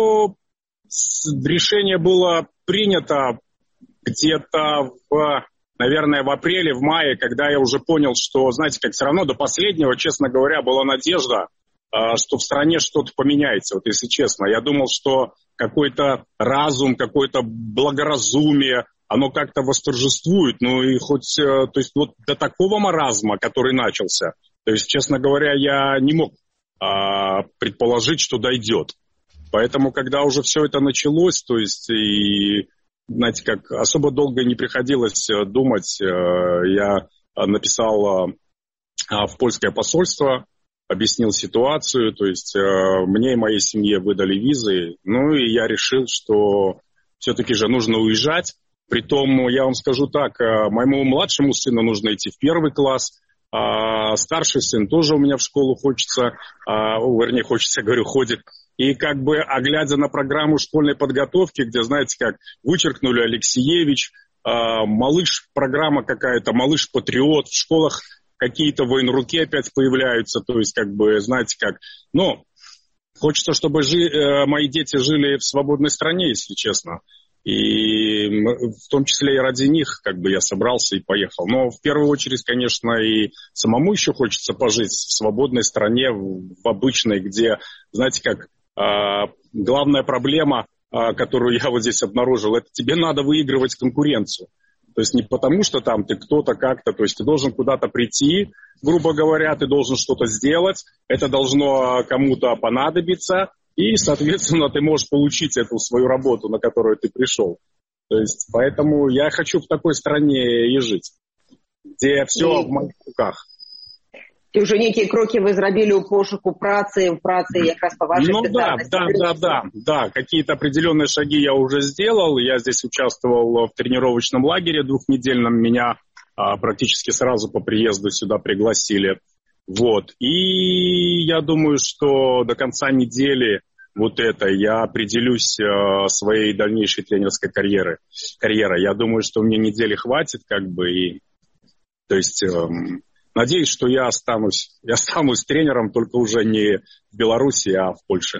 Решение было принято где-то наверное, в апреле, в мае, когда я уже понял, что, знаете, как все равно до последнего, честно говоря, была надежда, что в стране что-то поменяется. Вот если честно, я думал, что какой-то разум, какое-то благоразумие, оно как-то восторжествует. Ну и хоть, то есть вот до такого маразма, который начался, то есть, честно говоря, я не мог предположить, что дойдет. Поэтому, когда уже все это началось, то есть и, знаете, как особо долго не приходилось думать, я написал в польское посольство, объяснил ситуацию, то есть мне и моей семье выдали визы, ну и я решил, что все-таки же нужно уезжать. Притом, я вам скажу так, моему младшему сыну нужно идти в 1 класс, а старший сын тоже у меня в школу хочется, вернее, хочется, говорю, ходит. И как бы, глядя на программу школьной подготовки, где, знаете, как вычеркнули Алексеевич, малыш, программа какая-то, малыш-патриот, в школах какие-то военруки опять появляются, то есть, как бы, знаете, как, ну, хочется, чтобы мои дети жили в свободной стране, если честно. И в том числе и ради них, как бы, я собрался и поехал. Но в первую очередь, конечно, и самому еще хочется пожить в свободной стране, в обычной, где, знаете, как, главная проблема, которую я вот здесь обнаружил, это тебе надо выигрывать конкуренцию. То есть не потому, что там ты кто-то как-то, то есть ты должен куда-то прийти, грубо говоря, ты должен что-то сделать, это должно кому-то понадобиться, и, соответственно, ты можешь получить эту свою работу, на которую ты пришел. То есть поэтому я хочу в такой стране и жить, где все в моих руках. И уже некие кроки вы зробили у пошуку працы, как раз по вашей специальности. Да, какие-то определенные шаги я уже сделал. Я здесь участвовал в тренировочном лагере 2-недельном. Меня практически сразу по приезду сюда пригласили. Вот. И я думаю, что до конца недели вот это я определюсь своей дальнейшей тренерской карьерой. Я думаю, что мне недели хватит, как бы, и, то есть, надеюсь, что я останусь тренером, только уже не в Беларуси, а в Польше.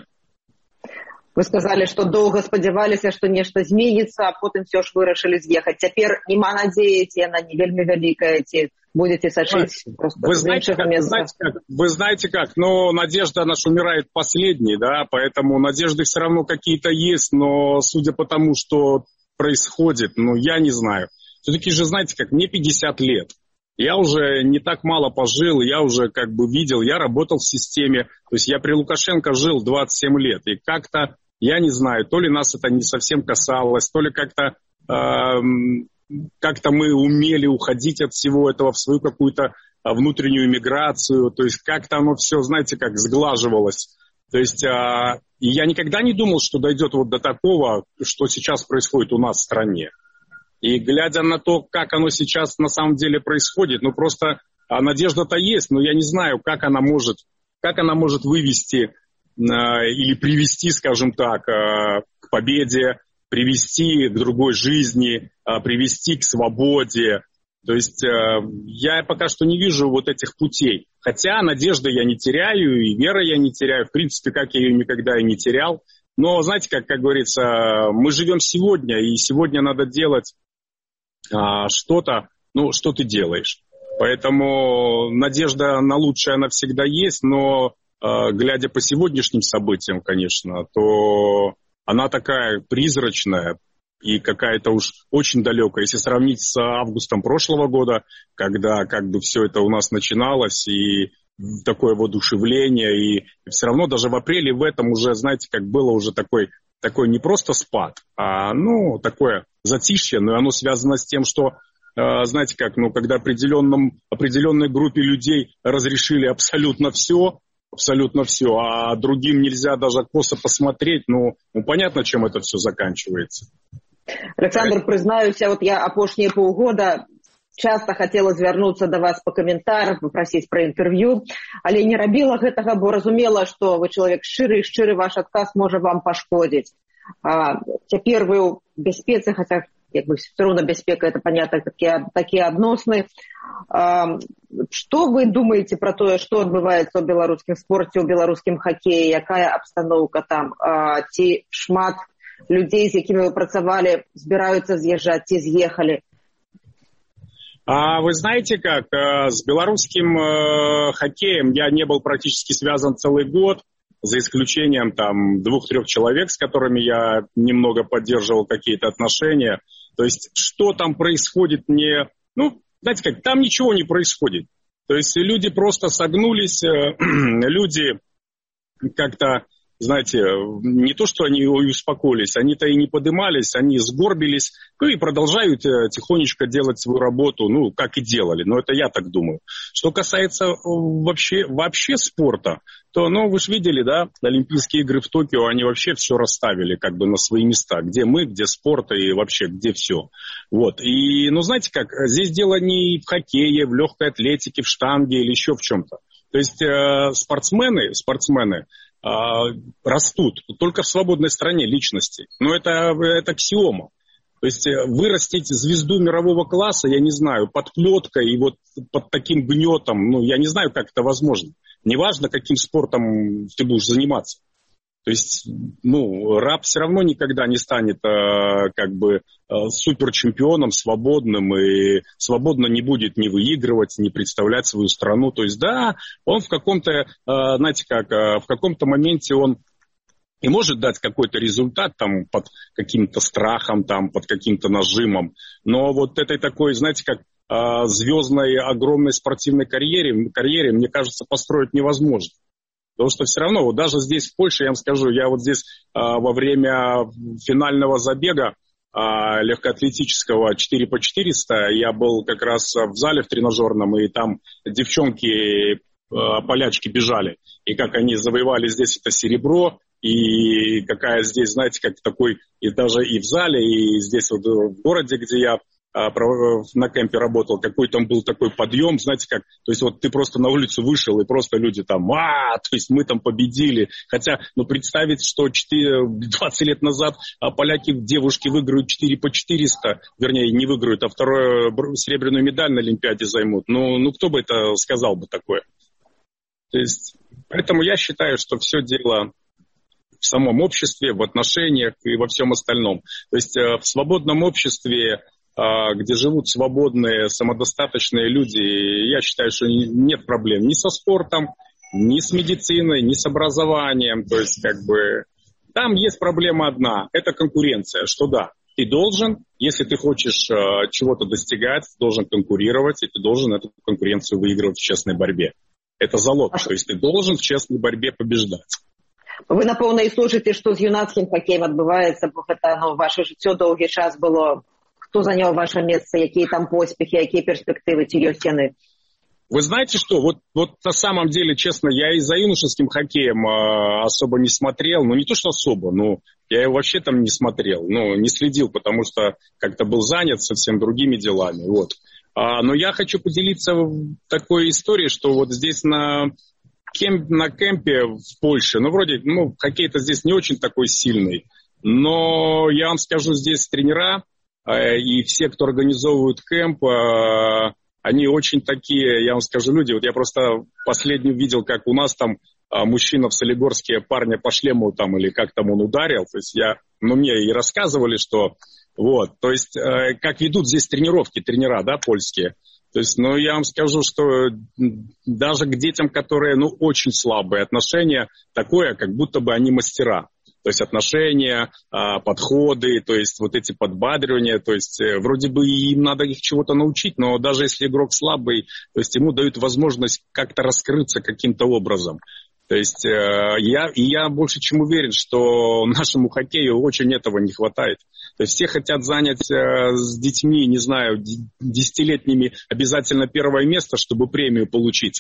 Вы сказали, что долго спадзяваліся, что нечто изменится, а потом все ж вырашили съехать. Теперь нема надеи, она не вельми великая, будете сочить просто. Вы знаете как, но надежда наша умирает последней, да, поэтому надежды все равно какие-то есть, но судя по тому, что происходит, я не знаю. Все-таки же, знаете как, мне 50 лет. Я уже не так мало пожил, я уже как бы видел, я работал в системе, то есть я при Лукашенко жил 27 лет, и как-то, я не знаю, то ли нас это не совсем касалось, то ли как-то мы умели уходить от всего этого в свою какую-то внутреннюю миграцию, то есть как-то оно все, знаете, как сглаживалось. То есть я никогда не думал, что дойдет вот до такого, что сейчас происходит у нас в стране. И глядя на то, как оно сейчас на самом деле происходит, просто надежда-то есть, но я не знаю, как она может вывести или привести, скажем так, к победе, привести к другой жизни, привести к свободе. То есть я пока что не вижу вот этих путей. Хотя надежды я не теряю, и веры я не теряю, в принципе, как я ее никогда и не терял. Но, знаете, как говорится, мы живем сегодня, и сегодня надо делать что-то, что ты делаешь. Поэтому надежда на лучшее, она всегда есть, но глядя по сегодняшним событиям, конечно, то она такая призрачная и какая-то уж очень далекая. Если сравнить с августом прошлого года, когда как бы все это у нас начиналось, и такое воодушевление, и все равно даже в апреле в этом уже, знаете, как было уже такой не просто спад, а такое затишье, но оно связано с тем, что, знаете как, когда определенной группе людей разрешили абсолютно все, а другим нельзя даже косо посмотреть, понятно, чем это все заканчивается. Александр, признаюся, вот я апошние полгода часто хотела звярнуцца до вас по каментарах, попросить про интервью, але не рабіла гэтага, бо разумела, что вы человек шчыры, и шчыры ваш отказ может вам пошкодить. Цяпер вы ў бяспецы, хотя все равно бяспека, это понятно, такие адносны. Что вы думаете про то, что отбывается в белорусском спорте, в белорусском хоккее, якая обстановка там? Ці шмат людей, с якими вы працавали, збираются з'езжать, ці з'ехали? Вы знаете как, с белорусским хоккеем я не был практически связан целый год, за исключением там 2-3 человек, с которыми я немного поддерживал какие-то отношения. То есть, что там происходит, знаете как, там ничего не происходит. То есть, люди просто согнулись, люди как-то, знаете, не то, что они успокоились, они-то и не подымались, они сгорбились, и продолжают тихонечко делать свою работу, как и делали. Но это я так думаю. Что касается вообще спорта, то, вы же видели, да, Олимпийские игры в Токио, они вообще все расставили как бы на свои места. Где мы, где спорт и вообще где все. Вот. И, знаете как, здесь дело не в хоккее, в легкой атлетике, в штанге или еще в чем-то. То есть спортсмены растут только в свободной стране личности. Но это аксиома. То есть вырастить звезду мирового класса, я не знаю, под плеткой и вот под таким гнетом, я не знаю, как это возможно. Неважно, каким спортом ты будешь заниматься. То есть, раб все равно никогда не станет суперчемпионом, свободным, и свободно не будет ни выигрывать, ни представлять свою страну. То есть, да, он в каком-то, в каком-то моменте он и может дать какой-то результат там под каким-то страхом, там под каким-то нажимом. Но вот этой такой, знаете, как звездной огромной спортивной карьере, мне кажется, построить невозможно. Потому что все равно, вот даже здесь, в Польше, я вам скажу, я вот здесь во время финального забега легкоатлетического 4x400, я был как раз в зале в тренажерном, и там девчонки, полячки бежали. И как они завоевали здесь это серебро, и какая здесь, знаете, как такой, и даже и в зале, и здесь вот в городе, где я на кемпе работал, какой там был такой подъем, знаете как, то есть вот ты просто на улицу вышел, и просто люди там, то есть мы там победили. Хотя, представить, что 20 лет назад поляки, девушки выиграют 4x400, вернее, не выиграют, а вторую серебряную медаль на Олимпиаде займут. Кто бы это сказал бы такое? То есть, поэтому я считаю, что все дело в самом обществе, в отношениях и во всем остальном. То есть в свободном обществе, где живут свободные, самодостаточные люди, я считаю, что нет проблем ни со спортом, ни с медициной, ни с образованием. То есть, там есть проблема одна, это конкуренция, что да, ты должен, если ты хочешь чего-то достигать, ты должен конкурировать, и ты должен эту конкуренцию выигрывать в честной борьбе. Это залог, то есть ты должен в честной борьбе побеждать. Вы, напэўна, і слушаеце, што з юнацкім хакеем адбываецца, бо гэта, ваше жыццё доўгі час было. Кто занял ваше место, какие там поспехи, какие перспективы, ці ёсць яны? Вы знаете что, вот на самом деле, честно, я и за юношеским хоккеем особо не смотрел, не то что особо, я его вообще там не смотрел, не следил, потому что как-то был занят совсем другими делами, вот. Но я хочу поделиться такой историей, что вот здесь на кемпе в Польше, вроде, хоккей-то здесь не очень такой сильный, но я вам скажу, здесь тренера и все, кто организовывают кемп, они очень такие, я вам скажу, люди. Вот я просто последнюю видел, как у нас там мужчина в Солигорске парня по шлему там, или как там он ударил. То есть мне и рассказывали, что вот, то есть как ведут здесь тренера, да, польские. То есть, я вам скажу, что даже к детям, которые, очень слабые отношения, такое, как будто бы они мастера. То есть отношения, подходы, то есть вот эти подбадривания, то есть вроде бы им надо их чего-то научить, но даже если игрок слабый, то есть ему дают возможность как-то раскрыться каким-то образом. То есть я больше чем уверен, что нашему хоккею очень этого не хватает. То есть все хотят занять с детьми, не знаю, 10-летними обязательно первое место, чтобы премию получить.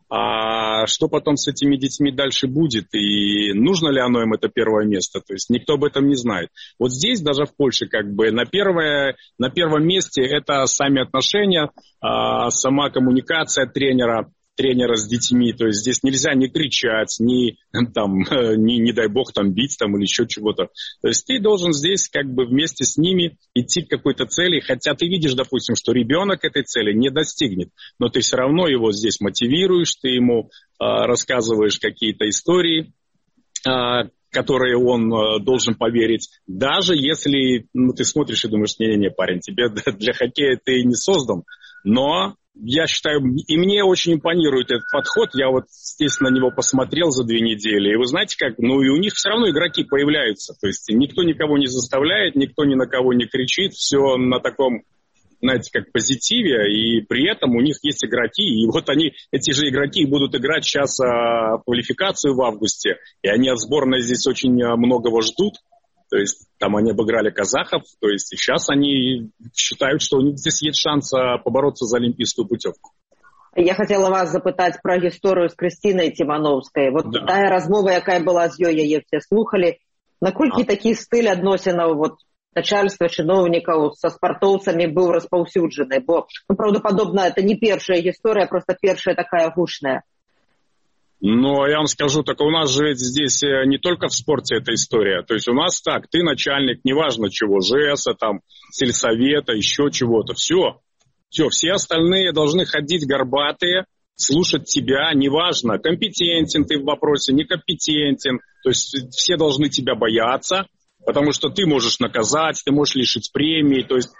А что потом с этими детьми дальше будет, и нужно ли оно им это первое место, то есть никто об этом не знает. Вот здесь, даже в Польше, как бы на первом месте это сами отношения, сама коммуникация тренера с детьми, то есть здесь нельзя не кричать, не дай бог там бить там, или еще чего-то. То есть ты должен здесь как бы вместе с ними идти к какой-то цели, хотя ты видишь, допустим, что ребенок этой цели не достигнет, но ты все равно его здесь мотивируешь, ты ему рассказываешь какие-то истории, которые он должен поверить, даже если ты смотришь и думаешь, не-не-не, парень, тебе для хоккея ты не создан, но я считаю, и мне очень импонирует этот подход, я вот здесь на него посмотрел за 2 недели, и вы знаете как, и у них все равно игроки появляются, то есть никто никого не заставляет, никто ни на кого не кричит, все на таком, знаете, как позитиве, и при этом у них есть игроки, и вот эти же игроки будут играть сейчас квалификацию в августе, и они от сборной здесь очень многого ждут. То есть там они обыграли казахов, то есть и сейчас они считают, что у них здесь есть шанс побороться за олимпийскую путевку. Я хотела вас запытаць про историю с Кристиной Тимановской. Вот да. Тая размова, якая была з ёй, яе все слухали. Наколькі такі стыль адносінаў начальства, чиновников со спартовцами был распаўсюджаны? Бо, правдоподобно, это не первая история, просто первая такая гучная. Но я вам скажу, так у нас же здесь не только в спорте эта история. То есть у нас так, ты начальник, неважно чего, ЖЭСа, там, сельсовета, еще чего-то. Все остальные должны ходить горбатые, слушать тебя, неважно, компетентен ты в вопросе, некомпетентен. То есть все должны тебя бояться, потому что ты можешь наказать, ты можешь лишить премии. То есть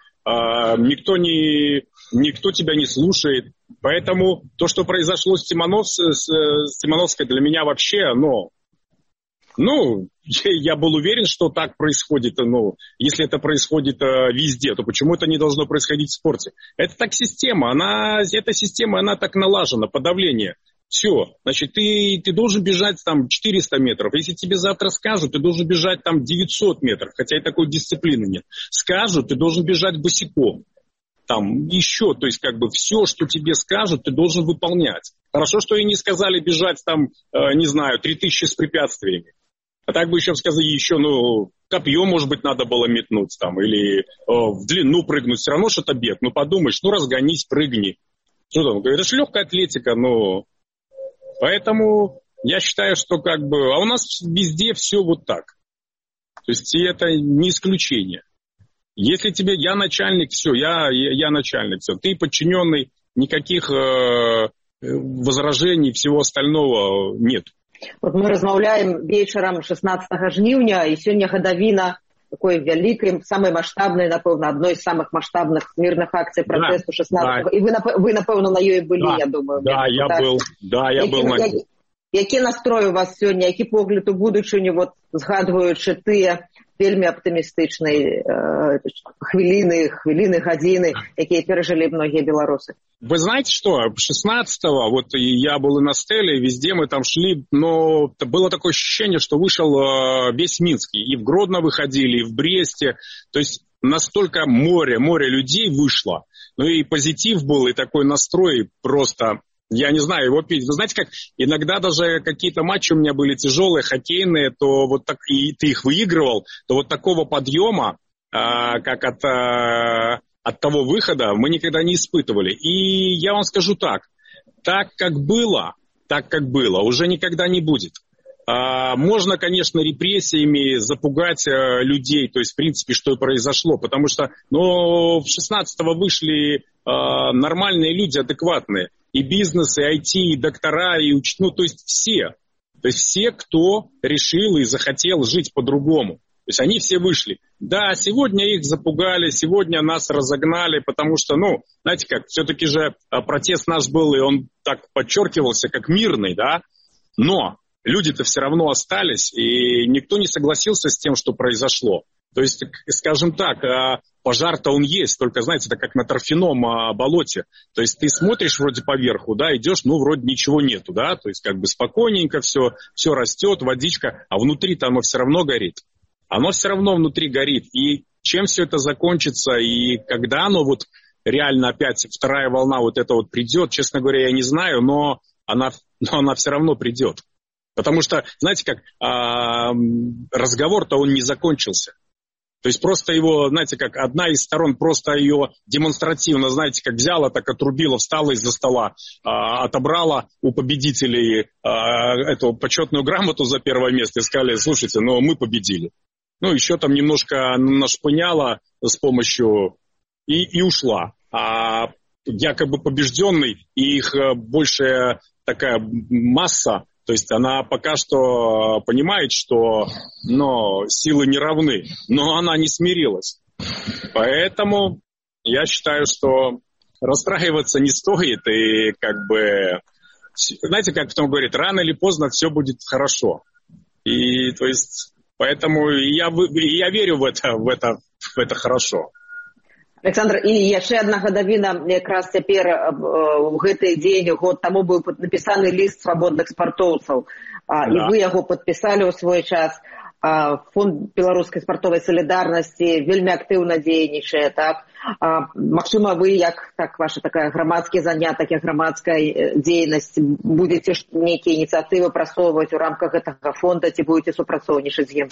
никто тебя не слушает. Поэтому то, что произошло с Тимановской, для меня вообще, я был уверен, что так происходит. Если это происходит везде, то почему это не должно происходить в спорте? Это так система, эта система, она так налажена, подавление. Все, значит, ты должен бежать там 400 метров. Если тебе завтра скажут, ты должен бежать там 900 метров, хотя и такой дисциплины нет. Скажут, ты должен бежать босиком. Там еще, то есть как бы все, что тебе скажут, ты должен выполнять. Хорошо, что и не сказали бежать там, 3000 с препятствиями. А так бы еще сказали, копье, может быть, надо было метнуть там, или в длину прыгнуть. Все равно что-то бег. Подумаешь, разгонись, прыгни. Что там? Это же легкая атлетика, Поэтому я считаю, что а у нас везде все вот так. То есть и это не исключение. Если я начальник, все, я начальник, все. Ты подчиненный, никаких возражений, всего остального нет. Вот мы размаўляем вечером 16 жніўня, и сегодня гадавіна такой великой, самой масштабной, напевно, одной из самых масштабных мирных акций протесту 16-го. И вы, напевно, на ёй были, я думаю. Да, я был на ней. Які настрой у вас сегодня, які погляд у будучыню, згадваючы тыя вельмі аптымістычныя хвіліны, гадзіны, якія перажылі многие белорусы? Вы знаете что, 16-го, я был и на стеле, везде мы там шли, но было такое ощущение, что вышел весь Минск, и в Гродно выходили, и в Бресте, то есть настолько море людей вышло, и позитив был, и такой настрой просто... Я не знаю, вы знаете, как иногда даже какие-то матчи у меня были тяжелые, хоккейные, то так и ты их выигрывал, то такого подъема, как от того выхода, мы никогда не испытывали. И я вам скажу так как было, уже никогда не будет. Можно, конечно, репрессиями запугать людей, то есть, в принципе, что и произошло, потому что, в 16-го вышли нормальные люди, адекватные, и бизнес, и IT, и доктора, и то есть все. То есть все, кто решил и захотел жить по-другому. То есть они все вышли. Да, сегодня их запугали, сегодня нас разогнали, потому что, знаете как, все-таки же протест наш был, и он так подчеркивался, как мирный, да, но люди-то все равно остались, и никто не согласился с тем, что произошло. То есть, скажем так, пожар-то он есть, только, знаете, это как на торфяном болоте. То есть ты смотришь вроде поверху, да, идешь, вроде ничего нету, да, то есть как бы спокойненько все растет, водичка, а внутри-то оно все равно горит. Оно все равно внутри горит. И чем все это закончится, и когда оно реально опять вторая волна эта придет, честно говоря, я не знаю, но она все равно придет. Потому что, знаете как, разговор-то он не закончился. То есть просто его, знаете, как одна из сторон просто ее демонстративно, знаете, как взяла, так отрубила, встала из-за стола, отобрала у победителей эту почетную грамоту за первое место и сказали: слушайте, ну мы победили. Ну еще там немножко нашпыняла с помощью и ушла. А якобы побежденный и их большая такая масса, то есть она пока что понимает, что силы не равны, но она не смирилась. Поэтому я считаю, что расстраиваться не стоит. И как бы, знаете, как потом говорит, рано или поздно все будет хорошо. И то есть, поэтому я верю в это хорошо. Александр, і яшчэ одна гадавіна, якраз цяпер у гэты дзень, год таму быў напісаны ліст свабодных спартоўцаў, і вы яго падпісалі ў свой час. Фонд беларускай спартовай салідарнасці вельмі актыўна дзейнічае, так? Магчыма, вы, як ваша такая грамадскі занятак, як грамадская дзейнасць, будзеце нейкія ініцыятывы прасоўваць у рамках гэтага фонда, ці будзеце супрацоўнічаць з ім?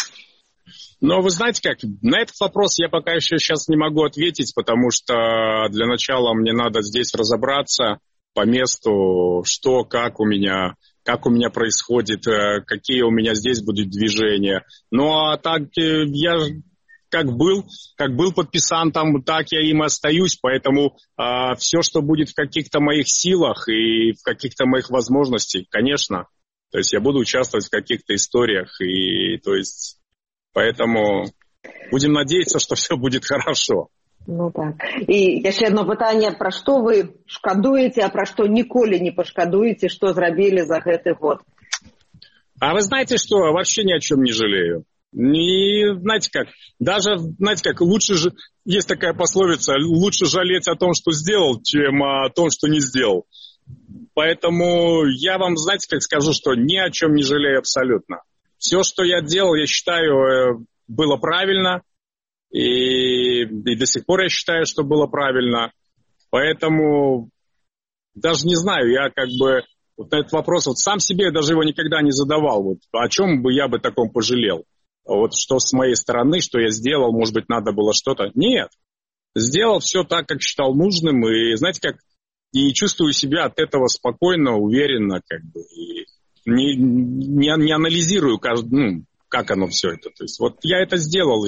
Но вы знаете как, на этот вопрос я пока еще сейчас не могу ответить, потому что для начала мне надо здесь разобраться по месту, что, как у меня происходит, какие у меня здесь будут движения. Ну а так я как был подписан там, так я им остаюсь, поэтому все, что будет в каких-то моих силах и в каких-то моих возможностях, конечно, то есть я буду участвовать в каких-то историях, и то есть... Поэтому будем надеяться, что все будет хорошо. Ну так. І яшчэ одно пытанне, пра што вы шкадуеце, а пра што ніколі не пашкадуеце, што зрабілі за гэты год? А вы знаете что, вообще ни о чем не жалею. Знаете как, лучше же, есть такая пословица, лучше жалеть о том, что сделал, чем о том, что не сделал. Поэтому я вам, знаете, как скажу, что ни о чем не жалею абсолютно. Все, что я делал, я считаю, было правильно, и до сих пор я считаю, что было правильно. Поэтому даже не знаю, я как бы вот на этот вопрос вот сам себе даже его никогда не задавал. Вот, о чем бы я бы таком пожалел? Вот что с моей стороны, что я сделал, может быть, надо было что-то. Нет, сделал все так, как считал нужным, и знаете как, и чувствую себя от этого спокойно, уверенно, как бы, и не анализирую, как оно все это. То есть вот я это сделал.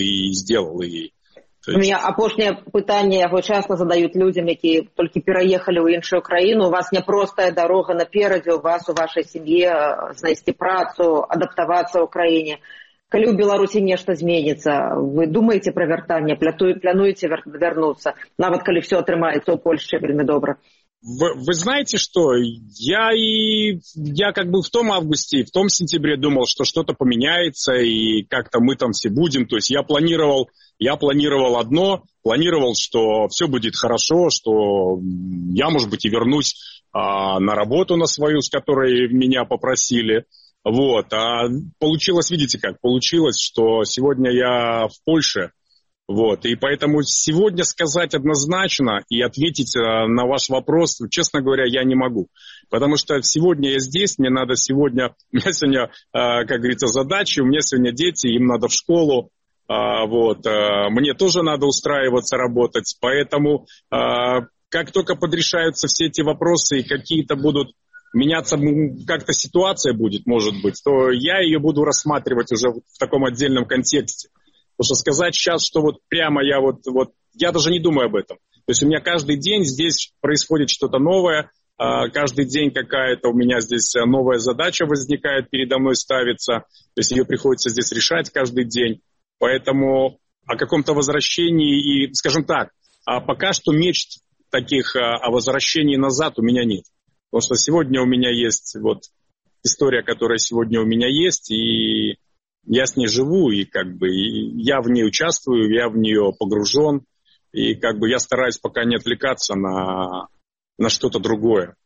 У меня апошняе пытанне, яго часто задают людям, якія толькі пераехалі ў іншую краіну. У вас няпростая дарога наперадзе, у вас, у вашай сям'і знайсці працу, адаптавацца ў краіне. Калі ў Беларусі нешта зменіцца, вы думаеце пра вяртанне, плануеце вярнуцца, нават калі все атрымаецца ў Польшчы вельмі добра? Вы знаете что, я как бы в том августе, в том сентябре думал, что что-то поменяется и как-то мы там все будем. То есть я планировал одно, что все будет хорошо, что я, может быть, и вернусь на работу на свою, с которой меня попросили. Вот. А получилось, видите как, получилось, что сегодня я в Польше. Вот, и поэтому сегодня сказать однозначно и ответить на ваш вопрос, честно говоря, я не могу. Потому что сегодня я здесь, у меня сегодня, как говорится, задачи, у меня сегодня дети, им надо в школу, вот, мне тоже надо устраиваться, работать. Поэтому как только подрешаются все эти вопросы и какие-то будут меняться, как-то ситуация будет, может быть, то я ее буду рассматривать уже в таком отдельном контексте. Потому что сказать сейчас, что вот прямо я даже не думаю об этом. То есть у меня каждый день здесь происходит что-то новое, каждый день какая-то у меня здесь новая задача возникает, передо мной ставится, то есть ее приходится здесь решать каждый день. Поэтому о каком-то возвращении и, скажем так, пока что мечт таких о возвращении назад у меня нет. Потому что сегодня у меня есть вот история, которая сегодня у меня есть, и я с ней живу, и как бы и я в ней участвую, я в нее погружен, и как бы я стараюсь пока не отвлекаться на что-то другое.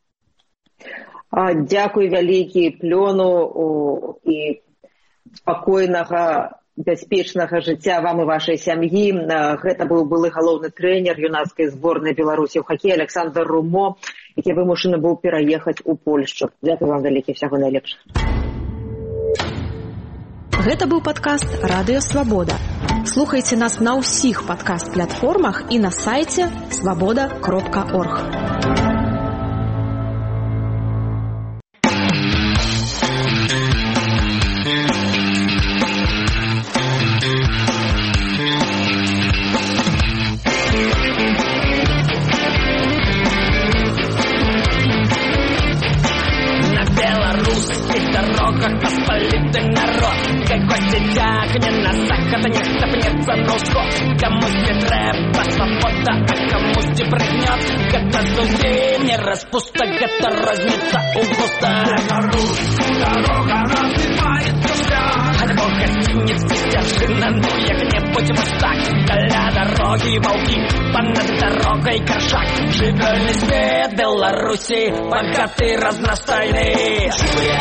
Дякую вялікі плёну і спакойнага, бяспечнага жыцця вам і вашай сям'і. Гэта быў былы галоўны трэнер юнацкай зборнай Беларусі ў хакеі Александр Румо. які вымушаны быў пераехаць у Польшчу. Дзякуй вам вялікі, всяго найлепшага. Гэта быў падкаст «Радыё Свабода». Слухайце нас на ўсіх падкаст-платформах і на сайце свабода.орг. Посполитый народ, какой-то тягнет на сахар, нехто пнется носку. Кому-то треба свобода, а кому-то прыгнет. Где-то зудей не распуста, где-то разнится у густа. Дорога разбивает душа. От бога стянет стержина, ну як не будем так. Для дороги волки, понад дорогой коршак. Живёльный свет Беларуси, богатый, разностайный.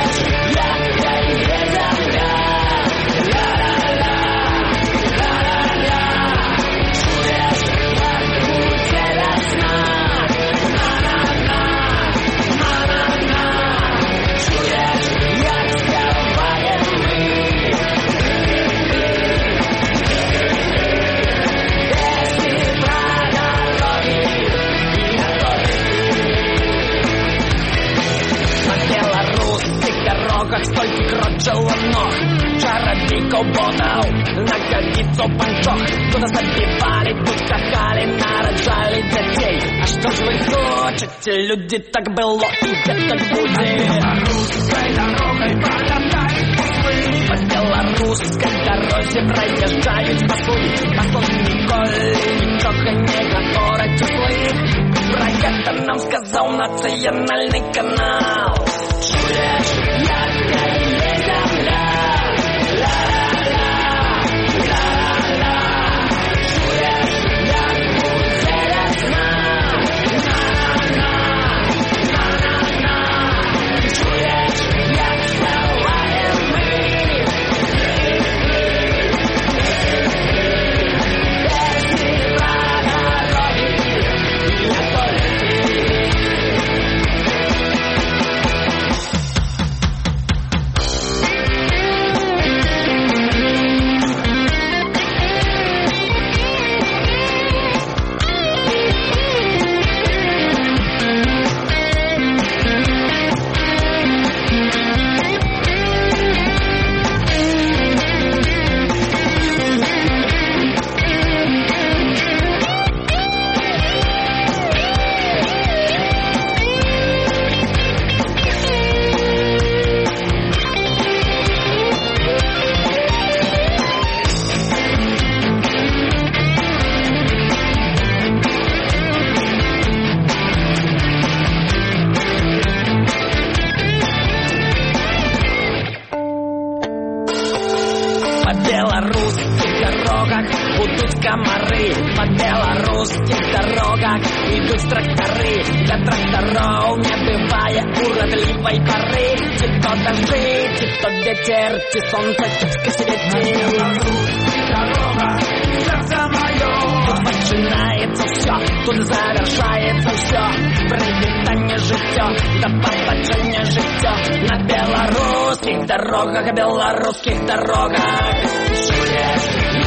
Столько крочило ног, чародейков ботов, нагодицу панчох. Туда забивали, тут скакали, нарожали детей. А что ж вы хотите, люди, так было и так будет. Русской дорогой пролетают послы, по белорусской дороге проезжают послы. Послы николи ничего не говорят услышь. Про это нам сказал национальный канал. Чуешь, яркая земля, ла-ла-ла, ла-ла-ла. Чуешь, як будет весна, на-на-на, на-на-на. Чуешь, як спеваем мы, песни про дороги и не только. Комары по белорусских дорогах идут тракторы. Для тракторов не бывая уродливой поры. Те то дожди, те то ветер, те солнце, тяжко светит. Дорога, сердце мое. Тут начинается все, тут завершается все. Привитание життя, до побачення життя. На белорусских дорогах, белорусских дорогах. Чуешь?